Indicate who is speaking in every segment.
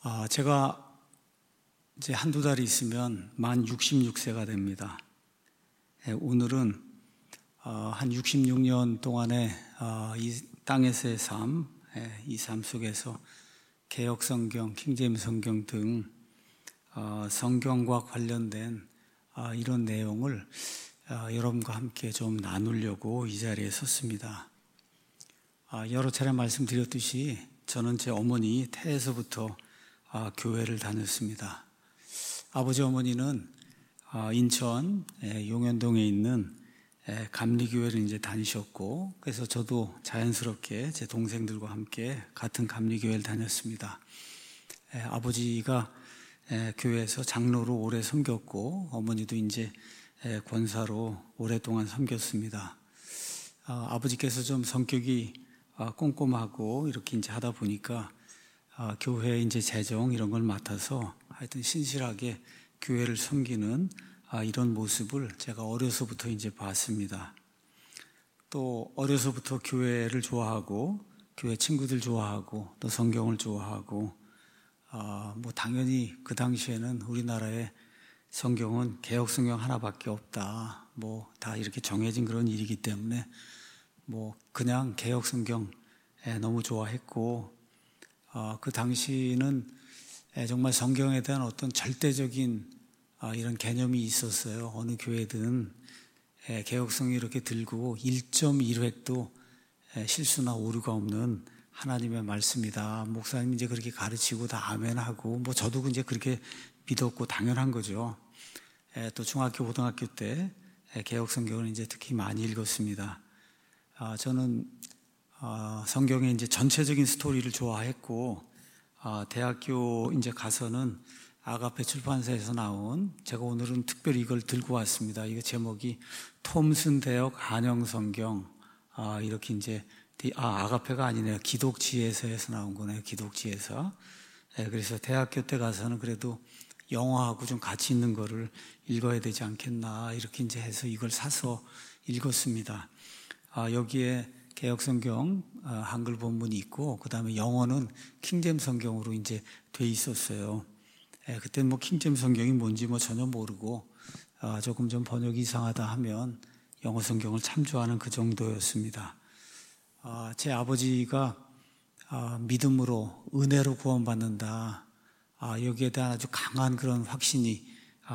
Speaker 1: 제가 이제 한두 달이 있으면 만 66세가 됩니다. 오늘은 한 66년 동안의 이 땅에서의 삶, 이 삶 속에서 개역성경, 킹제임스 성경 등 성경과 관련된 이런 내용을 여러분과 함께 좀 나누려고 이 자리에 섰습니다. 여러 차례 말씀드렸듯이 저는 제 어머니 태에서부터 교회를 다녔습니다. 아버지 어머니는 인천 용현동에 있는 감리교회를 이제 다니셨고, 그래서 저도 자연스럽게 제 동생들과 함께 같은 감리교회를 다녔습니다. 아버지가 교회에서 장로로 오래 섬겼고, 어머니도 이제 권사로 오랫동안 섬겼습니다. 아버지께서 좀 성격이 꼼꼼하고 이렇게 이제 하다 보니까 교회 이제 재정 이런 걸 맡아서 하여튼 신실하게 교회를 섬기는 이런 모습을 제가 어려서부터 이제 봤습니다. 또 어려서부터 교회를 좋아하고 교회 친구들 좋아하고 또 성경을 좋아하고 뭐 당연히 그 당시에는 우리나라에 성경은 개역 성경 하나밖에 없다. 뭐 다 이렇게 정해진 그런 일이기 때문에 뭐 그냥 개역 성경 너무 좋아했고, 그 당시는 정말 성경에 대한 어떤 절대적인 이런 개념이 있었어요. 어느 교회든 개역성이 이렇게 들고 1.1획도 실수나 오류가 없는 하나님의 말씀이다. 목사님이 이제 그렇게 가르치고 다 아멘하고, 뭐 저도 이제 그렇게 믿었고 당연한 거죠. 또 중학교, 고등학교 때 개역성경을 이제 특히 많이 읽었습니다. 저는 성경의 이제 전체적인 스토리를 좋아했고, 대학교 이제 가서는 아가페 출판사에서 나온, 제가 오늘은 특별히 이걸 들고 왔습니다. 이거 제목이 톰슨 대역 한영 성경, 이렇게 이제 아가페가 아니네요. 기독지에서에서 나온 거네요. 기독지에서. 그래서 대학교 때 가서는 그래도 영어하고 좀 같이 있는 거를 읽어야 되지 않겠나 이렇게 이제 해서 이걸 사서 읽었습니다. 여기에 개역성경 한글 본문이 있고, 그 다음에 영어는 킹제임스 성경으로 이제 돼 있었어요. 그때는 뭐 킹제임스 성경이 뭔지 뭐 전혀 모르고 조금 좀 번역이 이상하다 하면 영어 성경을 참조하는 그 정도였습니다. 제 아버지가 믿음으로 은혜로 구원받는다, 여기에 대한 아주 강한 그런 확신이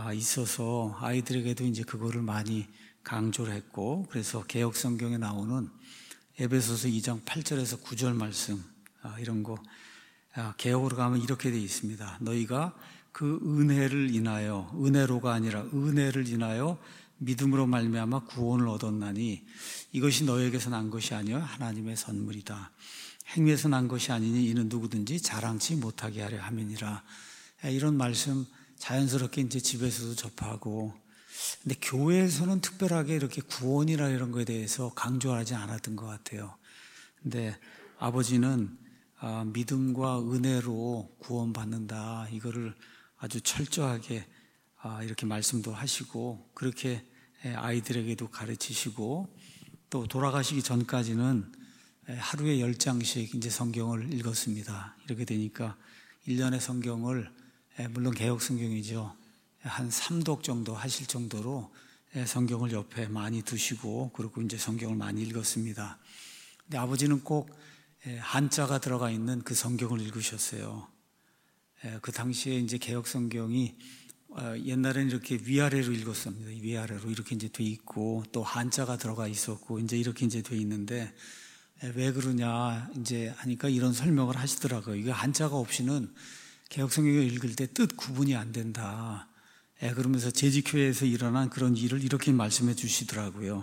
Speaker 1: 있어서 아이들에게도 이제 그거를 많이 강조를 했고, 그래서 개역 성경에 나오는 에베소서 2장 8절에서 9절 말씀, 이런 거 개역으로 가면 이렇게 되어 있습니다. 너희가 그 은혜를 인하여, 은혜로가 아니라 은혜를 인하여 믿음으로 말미암아 구원을 얻었나니 이것이 너희에게서 난 것이 아니요 하나님의 선물이다. 행위에서 난 것이 아니니 이는 누구든지 자랑치 못하게 하려 함이니라. 이런 말씀 자연스럽게 이제 집에서도 접하고, 근데 교회에서는 특별하게 이렇게 구원이나 이런 거에 대해서 강조하지 않았던 것 같아요. 근데 아버지는 믿음과 은혜로 구원받는다, 이거를 아주 철저하게 이렇게 말씀도 하시고, 그렇게 아이들에게도 가르치시고, 또 돌아가시기 전까지는 하루에 10장씩 이제 성경을 읽었습니다. 이렇게 되니까 1년의 성경을, 물론 개역 성경이죠, 한 3독 정도 하실 정도로 성경을 옆에 많이 두시고, 그리고 이제 성경을 많이 읽었습니다. 근데 아버지는 꼭 한자가 들어가 있는 그 성경을 읽으셨어요. 그 당시에 이제 개역 성경이 옛날에는 이렇게 위아래로 읽었습니다. 위아래로 이렇게 이제 돼 있고, 또 한자가 들어가 있었고, 이제 이렇게 이제 돼 있는데, 왜 그러냐 이제 하니까 이런 설명을 하시더라고요. 이거 한자가 없이는 개역 성경을 읽을 때 뜻 구분이 안 된다. 그러면서 재직교회에서 일어난 그런 일을 이렇게 말씀해 주시더라고요.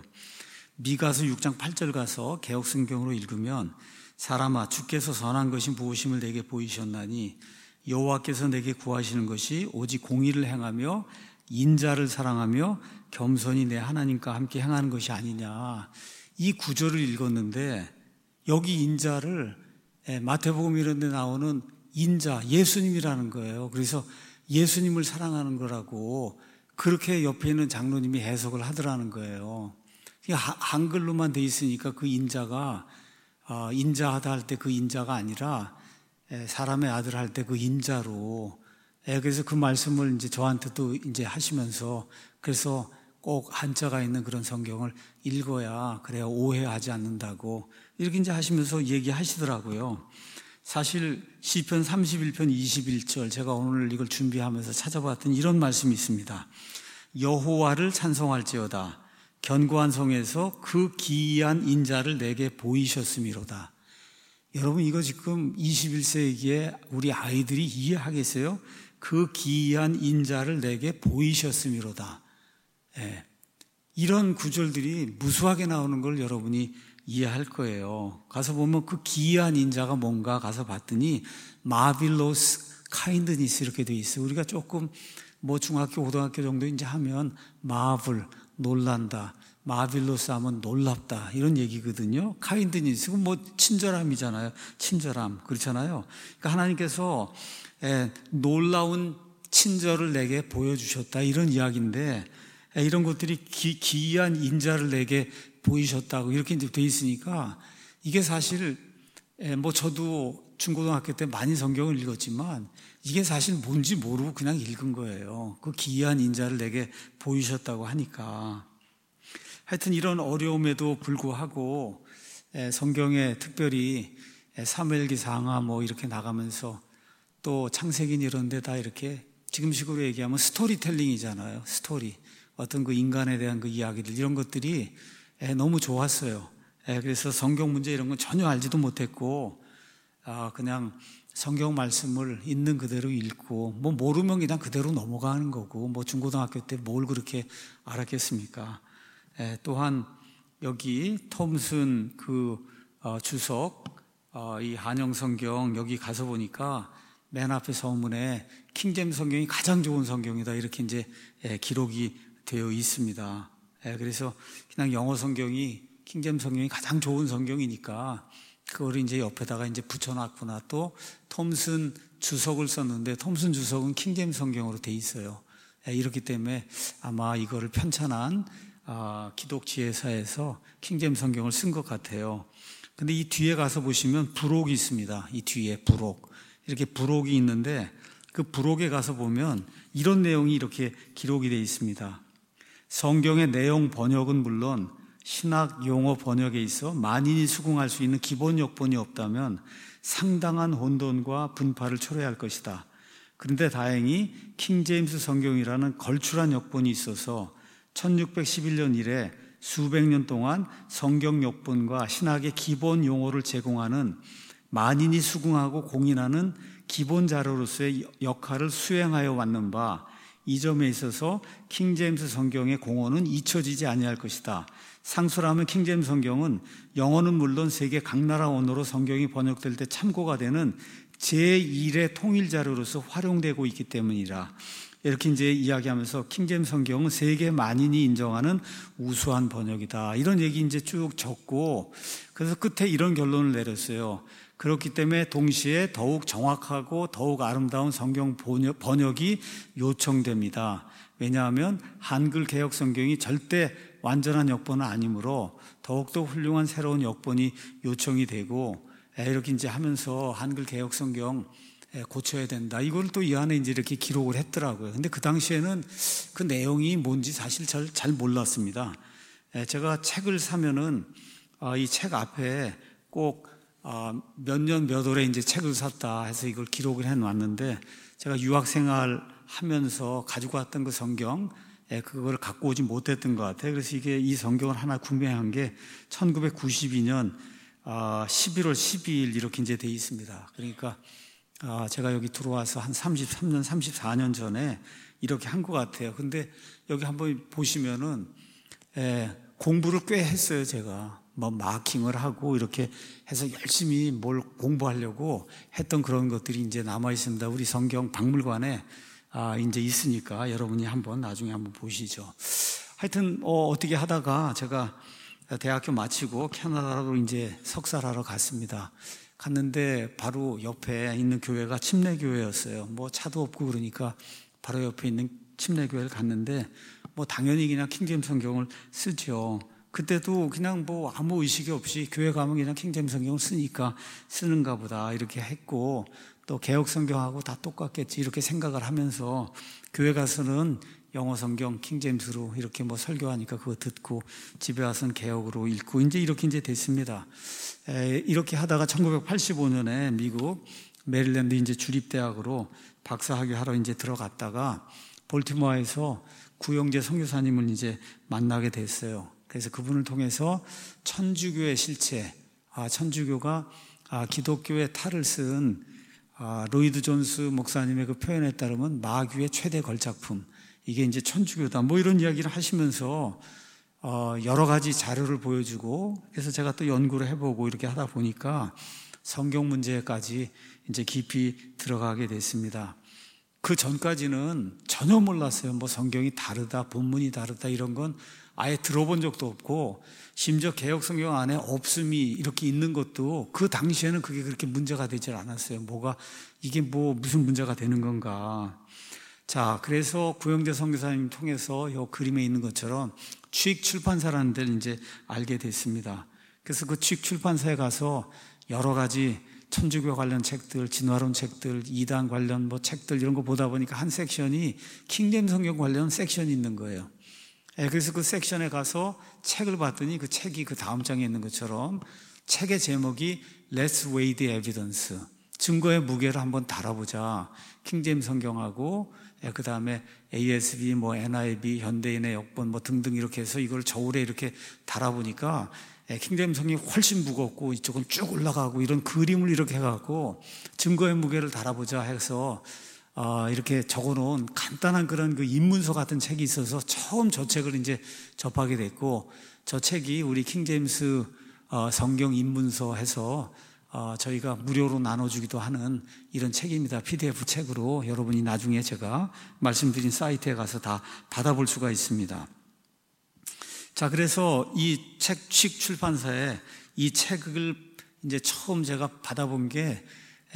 Speaker 1: 미가서 6장 8절 가서 개역 성경으로 읽으면, 사람아 주께서 선한 것이 무엇임을 내게 보이셨나니 여호와께서 내게 구하시는 것이 오직 공의를 행하며 인자를 사랑하며 겸손히 내 하나님과 함께 행하는 것이 아니냐. 이 구절을 읽었는데, 여기 인자를 마태복음 이런 데 나오는 인자, 예수님이라는 거예요. 그래서 예수님을 사랑하는 거라고 그렇게 옆에 있는 장로님이 해석을 하더라는 거예요. 한글로만 돼 있으니까 그 인자가 인자하다 할 때 그 인자가 아니라 사람의 아들 할 때 그 인자로, 그래서 그 말씀을 이제 저한테도 이제 하시면서, 그래서 꼭 한자가 있는 그런 성경을 읽어야 그래야 오해하지 않는다고 이렇게 이제 하시면서 얘기하시더라고요. 사실 시편 31편 21절, 제가 오늘 이걸 준비하면서 찾아봤더니 이런 말씀이 있습니다. 여호와를 찬송할지어다. 견고한 성에서 그 기이한 인자를 내게 보이셨음이로다. 여러분, 이거 지금 21세기에 우리 아이들이 이해하겠어요? 그 기이한 인자를 내게 보이셨음이로다. 이런 구절들이 무수하게 나오는 걸 여러분이 이해할 거예요. 가서 보면 그 기이한 인자가 뭔가 가서 봤더니 marvelous kindness 이렇게 돼 있어요. 우리가 조금 뭐 중학교, 고등학교 정도 이제 하면 marvel, 놀란다, marvelous 하면 놀랍다 이런 얘기거든요. kindness, 뭐 친절함이잖아요. 친절함, 그렇잖아요. 그러니까 하나님께서 놀라운 친절을 내게 보여주셨다 이런 이야기인데, 이런 것들이 기이한 인자를 내게 보이셨다고 이렇게 이제 돼 있으니까, 이게 사실 뭐 저도 중고등학교 때 많이 성경을 읽었지만 이게 사실 뭔지 모르고 그냥 읽은 거예요. 그 기이한 인자를 내게 보이셨다고 하니까. 하여튼 이런 어려움에도 불구하고 성경에 특별히 사무엘기 상하 뭐 이렇게 나가면서 또 창세기 이런 데 다 이렇게 지금식으로 얘기하면 스토리텔링이잖아요. 스토리. 어떤 그 인간에 대한 그 이야기들, 이런 것들이 너무 좋았어요. 그래서 성경 문제 이런 건 전혀 알지도 못했고, 그냥 성경 말씀을 있는 그대로 읽고, 뭐 모르면 그냥 그대로 넘어가는 거고, 뭐 중고등학교 때 뭘 그렇게 알았겠습니까? 또한 여기 톰슨 그 주석, 이 한영 성경 여기 가서 보니까 맨 앞에 서문에 킹제임스 성경이 가장 좋은 성경이다 이렇게 이제 기록이 되어 있습니다. 그래서 그냥 영어 성경이, 킹제임스 성경이 가장 좋은 성경이니까 그거를 이제 옆에다가 이제 붙여놨구나. 또 톰슨 주석을 썼는데 톰슨 주석은 킹제임스 성경으로 돼 있어요. 이렇기 때문에 아마 이거를 편찬한 기독 지혜사에서 킹제임스 성경을 쓴 것 같아요. 근데 이 뒤에 가서 보시면 부록이 있습니다. 이 뒤에 부록, 이렇게 부록이 있는데 그 부록에 가서 보면 이런 내용이 이렇게 기록이 되어 있습니다. 성경의 내용 번역은 물론 신학 용어 번역에 있어 만인이 수긍할 수 있는 기본 역본이 없다면 상당한 혼돈과 분파를 초래할 것이다. 그런데 다행히 킹제임스 성경이라는 걸출한 역본이 있어서 1611년 이래 수백 년 동안 성경 역본과 신학의 기본 용어를 제공하는, 만인이 수긍하고 공인하는 기본 자료로서의 역할을 수행하여 왔는 바, 이 점에 있어서 킹제임스 성경의 공헌은 잊혀지지 아니할 것이다. 상수라면 킹제임스 성경은 영어는 물론 세계 각 나라 언어로 성경이 번역될 때 참고가 되는 제1의 통일 자료로서 활용되고 있기 때문이라. 이렇게 이제 이야기하면서 킹제임스 성경은 세계 만인이 인정하는 우수한 번역이다. 이런 얘기 이제 쭉 적고, 그래서 끝에 이런 결론을 내렸어요. 그렇기 때문에 동시에 더욱 정확하고 더욱 아름다운 성경 번역이 요청됩니다. 왜냐하면 한글 개혁 성경이 절대 완전한 역본은 아니므로 더욱더 훌륭한 새로운 역본이 요청이 되고, 이렇게 이제 하면서 한글 개혁 성경 고쳐야 된다. 이걸 또 이 안에 이제 이렇게 기록을 했더라고요. 근데 그 당시에는 그 내용이 뭔지 사실 잘 몰랐습니다. 제가 책을 사면은 이 책 앞에 꼭 몇 년 몇 월에 이제 책을 샀다 해서 이걸 기록을 해 놨는데, 제가 유학 생활 하면서 가지고 왔던 그 성경, 그걸 갖고 오지 못했던 것 같아요. 그래서 이게 이 성경을 하나 구매한 게 1992년 11월 12일 이렇게 이제 돼 있습니다. 그러니까 제가 여기 들어와서 한 33년, 34년 전에 이렇게 한 것 같아요. 근데 여기 한번 보시면은 공부를 꽤 했어요. 제가 뭐 마킹을 하고 이렇게 해서 열심히 뭘 공부하려고 했던 그런 것들이 이제 남아 있습니다. 우리 성경 박물관에 이제 있으니까 여러분이 나중에 한번 보시죠. 하여튼 어떻게 하다가 제가 대학교 마치고 캐나다로 이제 석사를 하러 갔습니다. 갔는데 바로 옆에 있는 교회가 침례교회였어요. 뭐 차도 없고 그러니까 바로 옆에 있는 침례교회를 갔는데 뭐 당연히 그냥 킹제임스 성경을 쓰죠. 그때도 그냥 뭐 아무 의식이 없이 교회 가면 그냥 킹제임스 성경을 쓰니까 쓰는가 보다 이렇게 했고, 또 개역 성경하고 다 똑같겠지 이렇게 생각을 하면서 교회 가서는 영어 성경 킹제임스로 이렇게 뭐 설교하니까 그거 듣고 집에 와서는 개역으로 읽고 이제 됐습니다. 이렇게 하다가 1985년에 미국 메릴랜드 이제 주립대학으로 박사학위 하러 이제 들어갔다가 볼티모어에서 구영재 선교사님을 이제 만나게 됐어요. 그래서 그분을 통해서 천주교의 실체, 천주교가 기독교의 탈을 쓴 로이드 존스 목사님의 그 표현에 따르면 마귀의 최대 걸작품, 이게 이제 천주교다 뭐 이런 이야기를 하시면서 여러 가지 자료를 보여주고, 그래서 제가 또 연구를 해보고 이렇게 하다 보니까 성경 문제까지 이제 깊이 들어가게 됐습니다. 그 전까지는 전혀 몰랐어요. 뭐 성경이 다르다, 본문이 다르다 이런 건 아예 들어본 적도 없고, 심지어 개역 성경 안에 없음이 이렇게 있는 것도 그 당시에는 그게 그렇게 문제가 되질 않았어요. 이게 뭐 무슨 문제가 되는 건가. 자, 그래서 구영재 선교사님 통해서 이 그림에 있는 것처럼 취익 출판사라는 데를 이제 알게 됐습니다. 그래서 그 취익 출판사에 가서 여러 가지 천주교 관련 책들, 진화론 책들, 이단 관련 뭐 책들 이런 거 보다 보니까 한 섹션이 킹제임스 성경 관련 섹션이 있는 거예요. 그래서 그 섹션에 가서 책을 봤더니 그 책이 그 다음 장에 있는 것처럼 책의 제목이 Let's Weigh the Evidence, 증거의 무게를 한번 달아보자. 킹제임스 성경하고 그 다음에 ASB, 뭐 NIV, 현대인의 역본 뭐 등등 이렇게 해서 이걸 저울에 이렇게 달아보니까 킹제임스 성경이 훨씬 무겁고 이쪽은 쭉 올라가고 이런 그림을 이렇게 해갖고 증거의 무게를 달아보자 해서 이렇게 적어놓은 간단한 그런 그 입문서 같은 책이 있어서 처음 저 책을 이제 접하게 됐고, 저 책이 우리 킹제임스 성경 입문서 해서 저희가 무료로 나눠주기도 하는 이런 책입니다. PDF 책으로 여러분이 나중에 제가 말씀드린 사이트에 가서 다 받아볼 수가 있습니다. 자, 그래서 이 책 취익 출판사에 이 책을 이제 처음 제가 받아본 게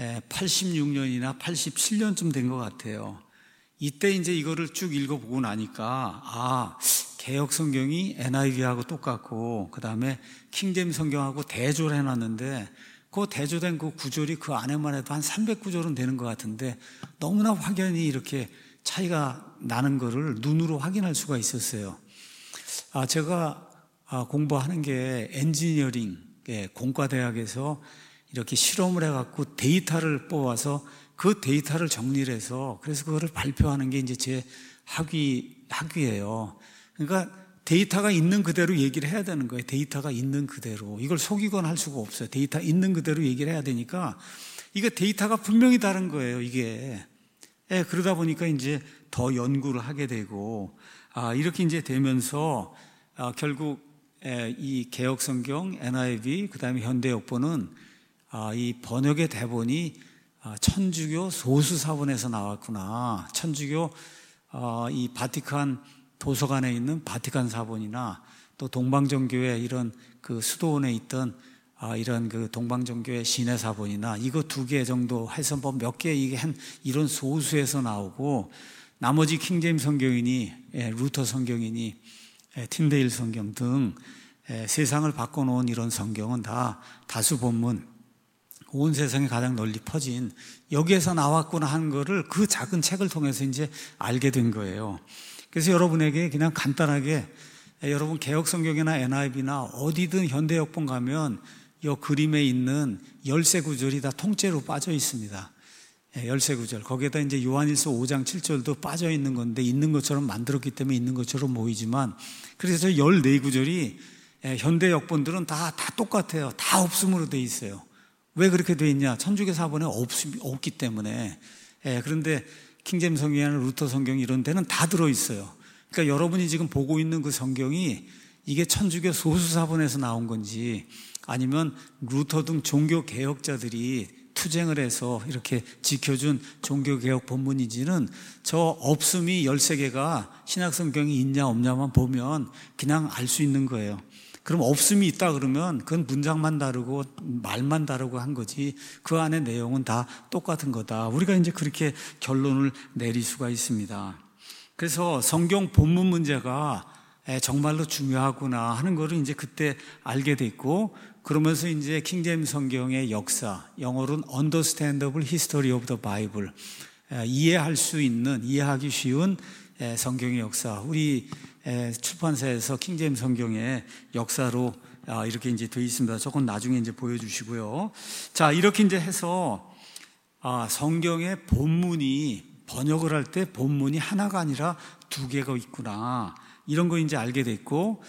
Speaker 1: 86년이나 87년쯤 된 것 같아요. 이때 이제 이거를 쭉 읽어보고 나니까 개역 성경이 NIV하고 똑같고 그 다음에 킹제임스 성경하고 대조를 해놨는데 그 대조된 그 구절이 그 안에만 해도 한 300구절은 되는 것 같은데 너무나 확연히 이렇게 차이가 나는 거를 눈으로 확인할 수가 있었어요. 제가 공부하는 게 엔지니어링, 공과대학에서 이렇게 실험을 해갖고 데이터를 뽑아서 그 데이터를 정리를 해서 그래서 그거를 발표하는 게 이제 제 학위예요. 그러니까 데이터가 있는 그대로 얘기를 해야 되는 거예요. 데이터가 있는 그대로. 이걸 속이거나 할 수가 없어요. 데이터 있는 그대로 얘기를 해야 되니까 이거 데이터가 분명히 다른 거예요, 이게. 그러다 보니까 이제 더 연구를 하게 되고, 이렇게 이제 되면서, 결국, 이 개역 성경, NIV, 그 다음에 현대 역본은, 이 번역의 대본이 천주교 소수사본에서 나왔구나. 천주교, 이 바티칸 도서관에 있는 바티칸 사본이나 또 동방정교회 이런 그 수도원에 있던 이런 그 동방정교회 시내 사본이나 이거 2개 정도 해서 뭐 몇 개 이게 한 이런 소수에서 나오고, 나머지 킹제임스 성경이니 루터 성경이니 틴데일 성경 등 세상을 바꿔놓은 이런 성경은 다 다수 본문, 온 세상에 가장 널리 퍼진 여기에서 나왔구나 하는 거를 그 작은 책을 통해서 이제 알게 된 거예요. 그래서 여러분에게 그냥 간단하게, 여러분 개역 성경이나 NIV나 어디든 현대 역본 가면 이 그림에 있는 열쇠 구절이 다 통째로 빠져 있습니다. 열쇠 구절. 거기에다 이제 요한일서 5장 7절도 빠져 있는 건데 있는 것처럼 만들었기 때문에 있는 것처럼 보이지만, 그래서 14구절이 현대 역본들은 다 똑같아요. 다 없음으로 돼 있어요. 왜 그렇게 돼 있냐? 천주교 사본에 없기 때문에. 그런데 킹제임스 성경이나 루터 성경 이런 데는 다 들어있어요. 그러니까 여러분이 지금 보고 있는 그 성경이 이게 천주교 소수사본에서 나온 건지 아니면 루터 등 종교 개혁자들이 투쟁을 해서 이렇게 지켜준 종교개혁 본문인지는 저 없음이 13개가 신약성경이 있냐 없냐만 보면 그냥 알 수 있는 거예요. 그럼 없음이 있다 그러면 그건 문장만 다르고 말만 다르고 한 거지 그 안에 내용은 다 똑같은 거다. 우리가 이제 그렇게 결론을 내릴 수가 있습니다. 그래서 성경 본문 문제가 정말로 중요하구나 하는 거를 이제 그때 알게 됐고, 그러면서 이제 킹제임스 성경의 역사, 영어로는 Understandable History of the Bible, 이해할 수 있는, 이해하기 쉬운 성경의 역사, 우리 출판사에서 킹제임스 성경의 역사로 이렇게 이제 되어 있습니다. 조금 나중에 이제 보여주시고요. 자, 이렇게 이제 해서 성경의 본문이 번역을 할 때 본문이 하나가 아니라 두 개가 있구나, 이런 거 이제 알게 됐고,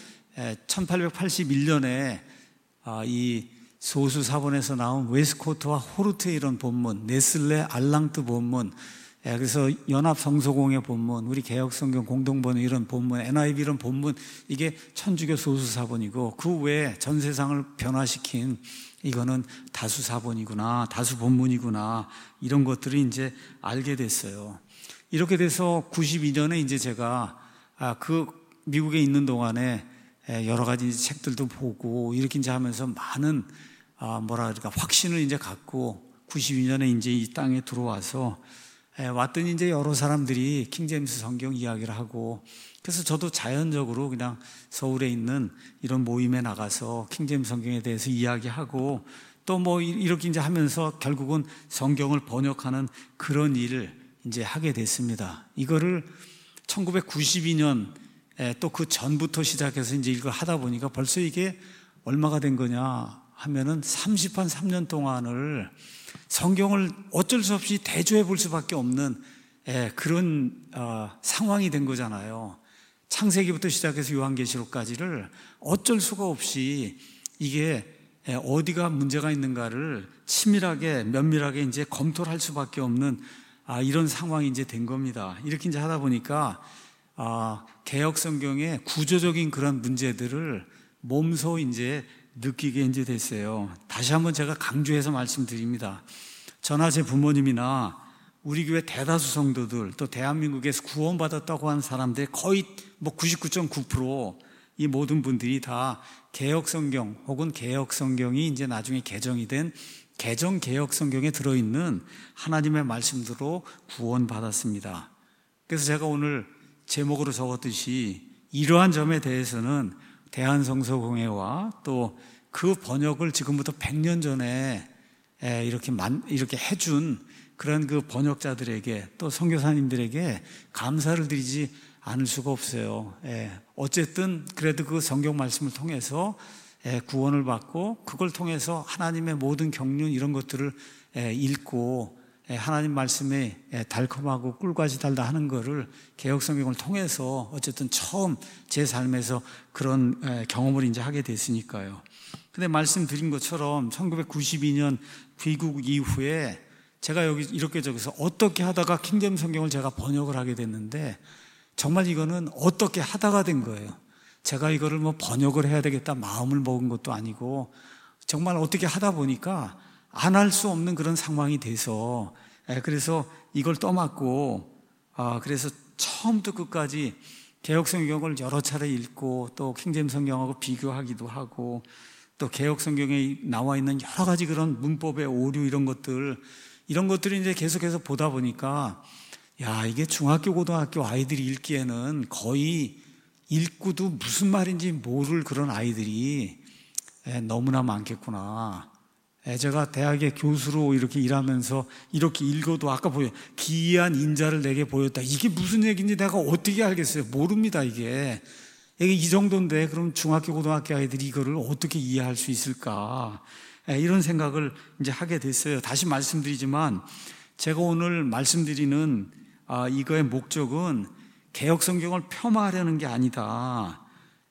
Speaker 1: 1881년에 이 소수사본에서 나온 웨스코트와 호르트의 이런 본문, 네슬레 알랑트 본문, 그래서 연합성서공회 본문, 우리 개혁성경 공동본의 이런 본문, NIV 이런 본문, 이게 천주교 소수사본이고, 그 외에 전 세상을 변화시킨 이거는 다수사본이구나, 다수본문이구나, 이런 것들을 이제 알게 됐어요. 이렇게 돼서 92년에 이제 제가 그 미국에 있는 동안에 여러 가지 책들도 보고 이렇게 이제 하면서 많은 확신을 이제 갖고 92년에 이제 이 땅에 들어와서 왔더니 이제 여러 사람들이 킹제임스 성경 이야기를 하고, 그래서 저도 자연적으로 그냥 서울에 있는 이런 모임에 나가서 킹제임스 성경에 대해서 이야기하고, 또 뭐 이렇게 이제 하면서 결국은 성경을 번역하는 그런 일을 이제 하게 됐습니다. 이거를 1992년 또 그 전부터 시작해서 이제 이걸 하다 보니까 벌써 이게 얼마가 된 거냐 하면은 3년 동안을 성경을 어쩔 수 없이 대조해 볼 수밖에 없는 그런 상황이 된 거잖아요. 창세기부터 시작해서 요한계시록까지를 어쩔 수가 없이 이게 어디가 문제가 있는가를 치밀하게 면밀하게 이제 검토를 할 수밖에 없는 이런 상황이 이제 된 겁니다. 이렇게 이제 하다 보니까 개혁 성경의 구조적인 그런 문제들을 몸소 이제 느끼게 이제 됐어요. 다시 한번 제가 강조해서 말씀드립니다. 저나 제 부모님이나 우리 교회 대다수 성도들, 또 대한민국에서 구원받았다고 하는 사람들 거의 99.9% 이 모든 분들이 다 개혁 성경 혹은 개혁 성경이 이제 나중에 개정이 된 개정 개혁 성경에 들어있는 하나님의 말씀대로 구원받았습니다. 그래서 제가 오늘 제목으로 적었듯이 이러한 점에 대해서는 대한성서공회와 또 그 번역을 지금부터 100년 전에 이렇게 해준 그런 그 번역자들에게 또 선교사님들에게 감사를 드리지 않을 수가 없어요. 어쨌든 그래도 그 성경 말씀을 통해서 구원을 받고, 그걸 통해서 하나님의 모든 경륜 이런 것들을 읽고 하나님 말씀에 달콤하고 꿀같이 달다 하는 거를 개혁성경을 통해서 어쨌든 처음 제 삶에서 그런 경험을 이제 하게 됐으니까요. 근데 말씀드린 것처럼 1992년 귀국 이후에 제가 여기 이렇게 적어서 어떻게 하다가 킹제임스 성경을 제가 번역을 하게 됐는데, 정말 이거는 어떻게 하다가 된 거예요. 제가 이거를 뭐 번역을 해야 되겠다 마음을 먹은 것도 아니고, 정말 어떻게 하다 보니까 안 할 수 없는 그런 상황이 돼서, 그래서 이걸 떠맡고, 그래서 처음부터 끝까지 개혁 성경을 여러 차례 읽고, 또 킹제임스 성경하고 비교하기도 하고, 또 개혁 성경에 나와 있는 여러 가지 그런 문법의 오류 이런 것들을 이제 계속해서 보다 보니까, 야, 이게 중학교 고등학교 아이들이 읽기에는 거의 읽고도 무슨 말인지 모를 그런 아이들이 너무나 많겠구나. 제가 대학의 교수로 이렇게 일하면서 이렇게 읽어도 아까 보여 기이한 인자를 내게 보였다. 이게 무슨 얘기인지 내가 어떻게 알겠어요? 모릅니다. 이게 이 정도인데 그럼 중학교 고등학교 아이들이 이거를 어떻게 이해할 수 있을까? 이런 생각을 이제 하게 됐어요. 다시 말씀드리지만 제가 오늘 말씀드리는 이거의 목적은 개혁 성경을 폄하하려는 게 아니다.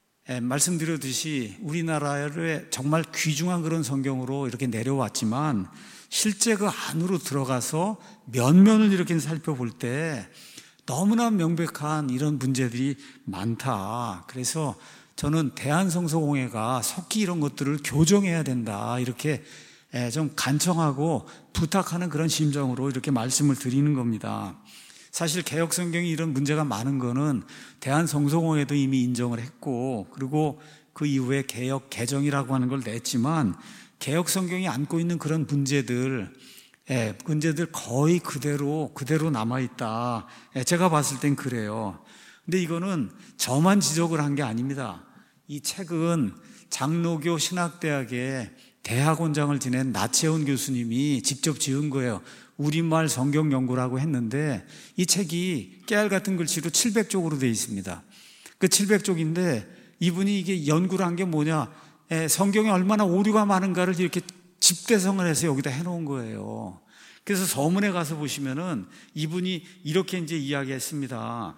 Speaker 1: 말씀드렸듯이 우리나라에 정말 귀중한 그런 성경으로 이렇게 내려왔지만, 실제 그 안으로 들어가서 면면을 이렇게 살펴볼 때 너무나 명백한 이런 문제들이 많다. 그래서 저는 대한성서공회가 속히 이런 것들을 교정해야 된다, 이렇게 좀 간청하고 부탁하는 그런 심정으로 이렇게 말씀을 드리는 겁니다. 사실 개혁성경이 이런 문제가 많은 거는 대한성서공회도 이미 인정을 했고, 그리고 그 이후에 개혁 개정이라고 하는 걸 냈지만, 개혁성경이 안고 있는 그런 문제들 거의 그대로 남아있다. 제가 봤을 땐 그래요. 근데 이거는 저만 지적을 한 게 아닙니다. 이 책은 장로교 신학대학의 대학원장을 지낸 나채훈 교수님이 직접 지은 거예요. 우리말 성경 연구라고 했는데 이 책이 깨알 같은 글씨로 700쪽으로 되어 있습니다. 그 700쪽인데 이분이 이게 연구를 한 게 뭐냐, 성경에 얼마나 오류가 많은가를 이렇게 집대성을 해서 여기다 해놓은 거예요. 그래서 서문에 가서 보시면은 이분이 이렇게 이제 이야기했습니다.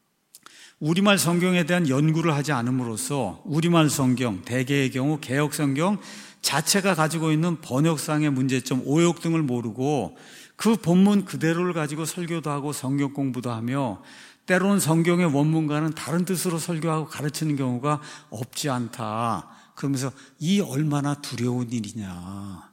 Speaker 1: 우리말 성경에 대한 연구를 하지 않음으로써 우리말 성경, 대개의 경우 개역 성경 자체가 가지고 있는 번역상의 문제점, 오역 등을 모르고 그 본문 그대로를 가지고 설교도 하고 성경 공부도 하며 때로는 성경의 원문과는 다른 뜻으로 설교하고 가르치는 경우가 없지 않다. 그러면서 이 얼마나 두려운 일이냐.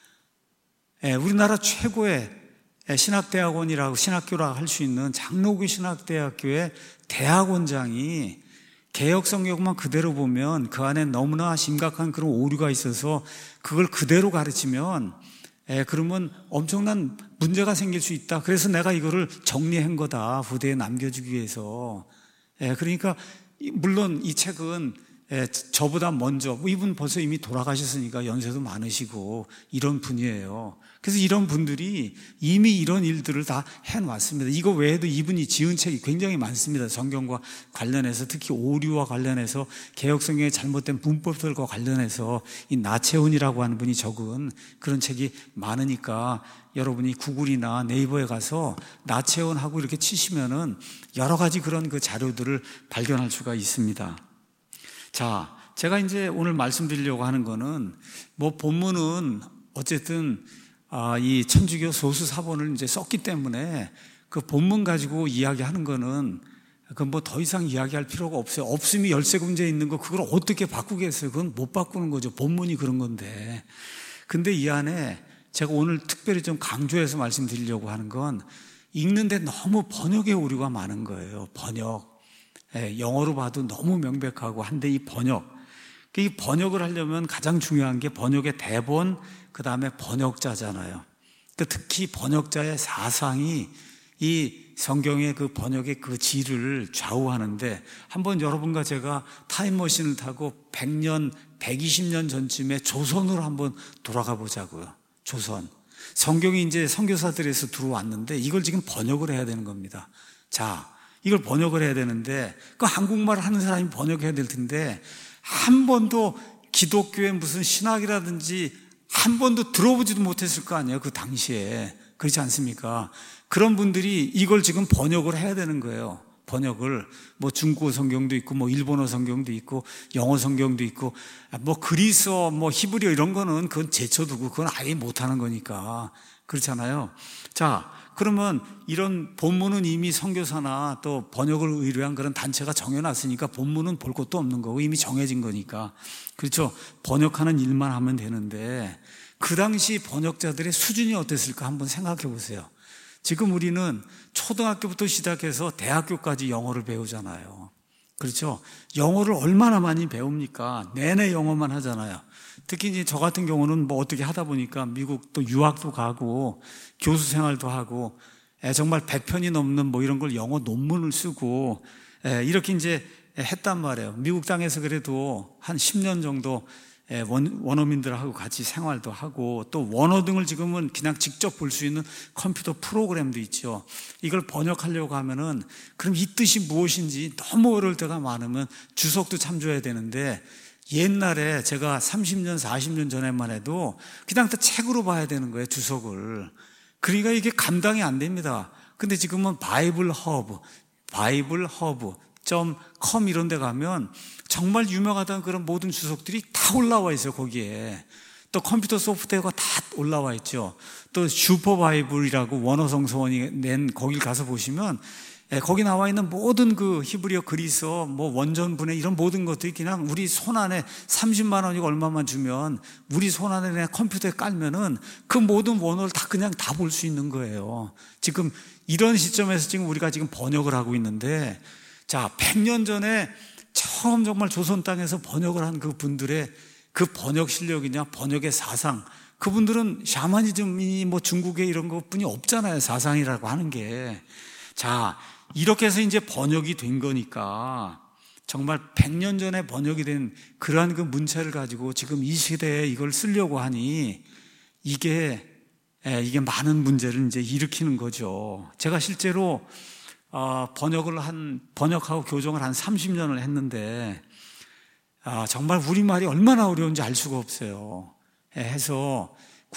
Speaker 1: 우리나라 최고의 신학대학원이라고 신학교라고 할 수 있는 장로교 신학대학교의 대학원장이 개역 성경만 그대로 보면 그 안에 너무나 심각한 그런 오류가 있어서 그걸 그대로 가르치면 그러면 엄청난 문제가 생길 수 있다. 그래서 내가 이거를 정리한 거다. 후대에 남겨주기 위해서. 그러니까 물론 이 책은 저보다 먼저, 이분 벌써 이미 돌아가셨으니까 연세도 많으시고 이런 분이에요. 그래서 이런 분들이 이미 이런 일들을 다 해놨습니다. 이거 외에도 이분이 지은 책이 굉장히 많습니다. 성경과 관련해서, 특히 오류와 관련해서, 개역성경의 잘못된 문법들과 관련해서 이 나채훈이라고 하는 분이 적은 그런 책이 많으니까 여러분이 구글이나 네이버에 가서 나채훈하고 이렇게 치시면은 여러 가지 그런 그 자료들을 발견할 수가 있습니다. 자, 제가 이제 오늘 말씀드리려고 하는 거는 본문은 어쨌든 이 천주교 소수 사본을 이제 썼기 때문에 그 본문 가지고 이야기하는 거는 그 더 이상 이야기할 필요가 없어요. 없음이 열쇠군지에 있는 거 그걸 어떻게 바꾸겠어요? 그건 못 바꾸는 거죠. 본문이 그런 건데. 근데 이 안에 제가 오늘 특별히 좀 강조해서 말씀드리려고 하는 건 읽는데 너무 번역의 오류가 많은 거예요. 번역. 영어로 봐도 너무 명백하고 한데 이 번역을 하려면 가장 중요한 게 번역의 대본, 그 다음에 번역자잖아요. 특히 번역자의 사상이 이 성경의 그 번역의 그 질을 좌우하는데, 한번 여러분과 제가 타임머신을 타고 100년, 120년 전쯤에 조선으로 한번 돌아가 보자고요. 조선. 성경이 이제 선교사들에서 들어왔는데 이걸 지금 번역을 해야 되는 겁니다. 자, 이걸 번역을 해야 되는데 그 한국말을 하는 사람이 번역해야 될 텐데 한 번도 기독교의 무슨 신학이라든지 한 번도 들어보지도 못했을 거 아니에요. 그 당시에. 그렇지 않습니까? 그런 분들이 이걸 지금 번역을 해야 되는 거예요. 번역을 중국어 성경도 있고 일본어 성경도 있고 영어 성경도 있고 그리스어 히브리어 이런 거는 그건 제쳐두고 그건 아예 못하는 거니까. 그렇잖아요. 자, 그러면 이런 본문은 이미 선교사나 또 번역을 의뢰한 그런 단체가 정해놨으니까 본문은 볼 것도 없는 거고 이미 정해진 거니까. 그렇죠. 번역하는 일만 하면 되는데 그 당시 번역자들의 수준이 어땠을까 한번 생각해 보세요. 지금 우리는 초등학교부터 시작해서 대학교까지 영어를 배우잖아요. 그렇죠. 영어를 얼마나 많이 배웁니까? 내내 영어만 하잖아요. 특히 이제 저 같은 경우는 어떻게 하다 보니까 미국 또 유학도 가고 교수 생활도 하고 정말 100편이 넘는 이런 걸 영어 논문을 쓰고 이렇게 이제 했단 말이에요. 미국 땅에서 그래도 한 10년 정도 원어민들하고 같이 생활도 하고 또 원어 등을 지금은 그냥 직접 볼 수 있는 컴퓨터 프로그램도 있죠. 이걸 번역하려고 하면은 그럼 이 뜻이 무엇인지 너무 어려울 때가 많으면 주석도 참조해야 되는데 옛날에 제가 30년, 40년 전에만 해도 그냥 다 책으로 봐야 되는 거예요, 주석을. 그러니까 이게 감당이 안 됩니다. 근데 지금은 biblehub.com 이런 데 가면 정말 유명하다는 그런 모든 주석들이 다 올라와 있어요, 거기에. 또 컴퓨터 소프트웨어가 다 올라와 있죠. 또 슈퍼바이블이라고 원어성서원이 낸 거길 가서 보시면 거기 나와 있는 모든 그 히브리어, 그리스어, 원전분해 이런 모든 것들이 그냥 우리 손안에 30만 원이고 얼마만 주면 우리 손안에 그냥 컴퓨터에 깔면은 그 모든 원어를 다 그냥 다 볼 수 있는 거예요. 지금 이런 시점에서 지금 우리가 지금 번역을 하고 있는데, 자, 100년 전에 처음 정말 조선 땅에서 번역을 한 그 분들의 그 번역 실력이냐, 번역의 사상, 그분들은 샤머니즘이 중국에 이런 것뿐이 없잖아요. 사상이라고 하는 게. 자, 이렇게 해서 이제 번역이 된 거니까 정말 100년 전에 번역이 된 그러한 그 문체를 가지고 지금 이 시대에 이걸 쓰려고 하니 이게 많은 문제를 이제 일으키는 거죠. 제가 실제로 번역하고 교정을 한 30년을 했는데 정말 우리말이 얼마나 어려운지 알 수가 없어요. 해서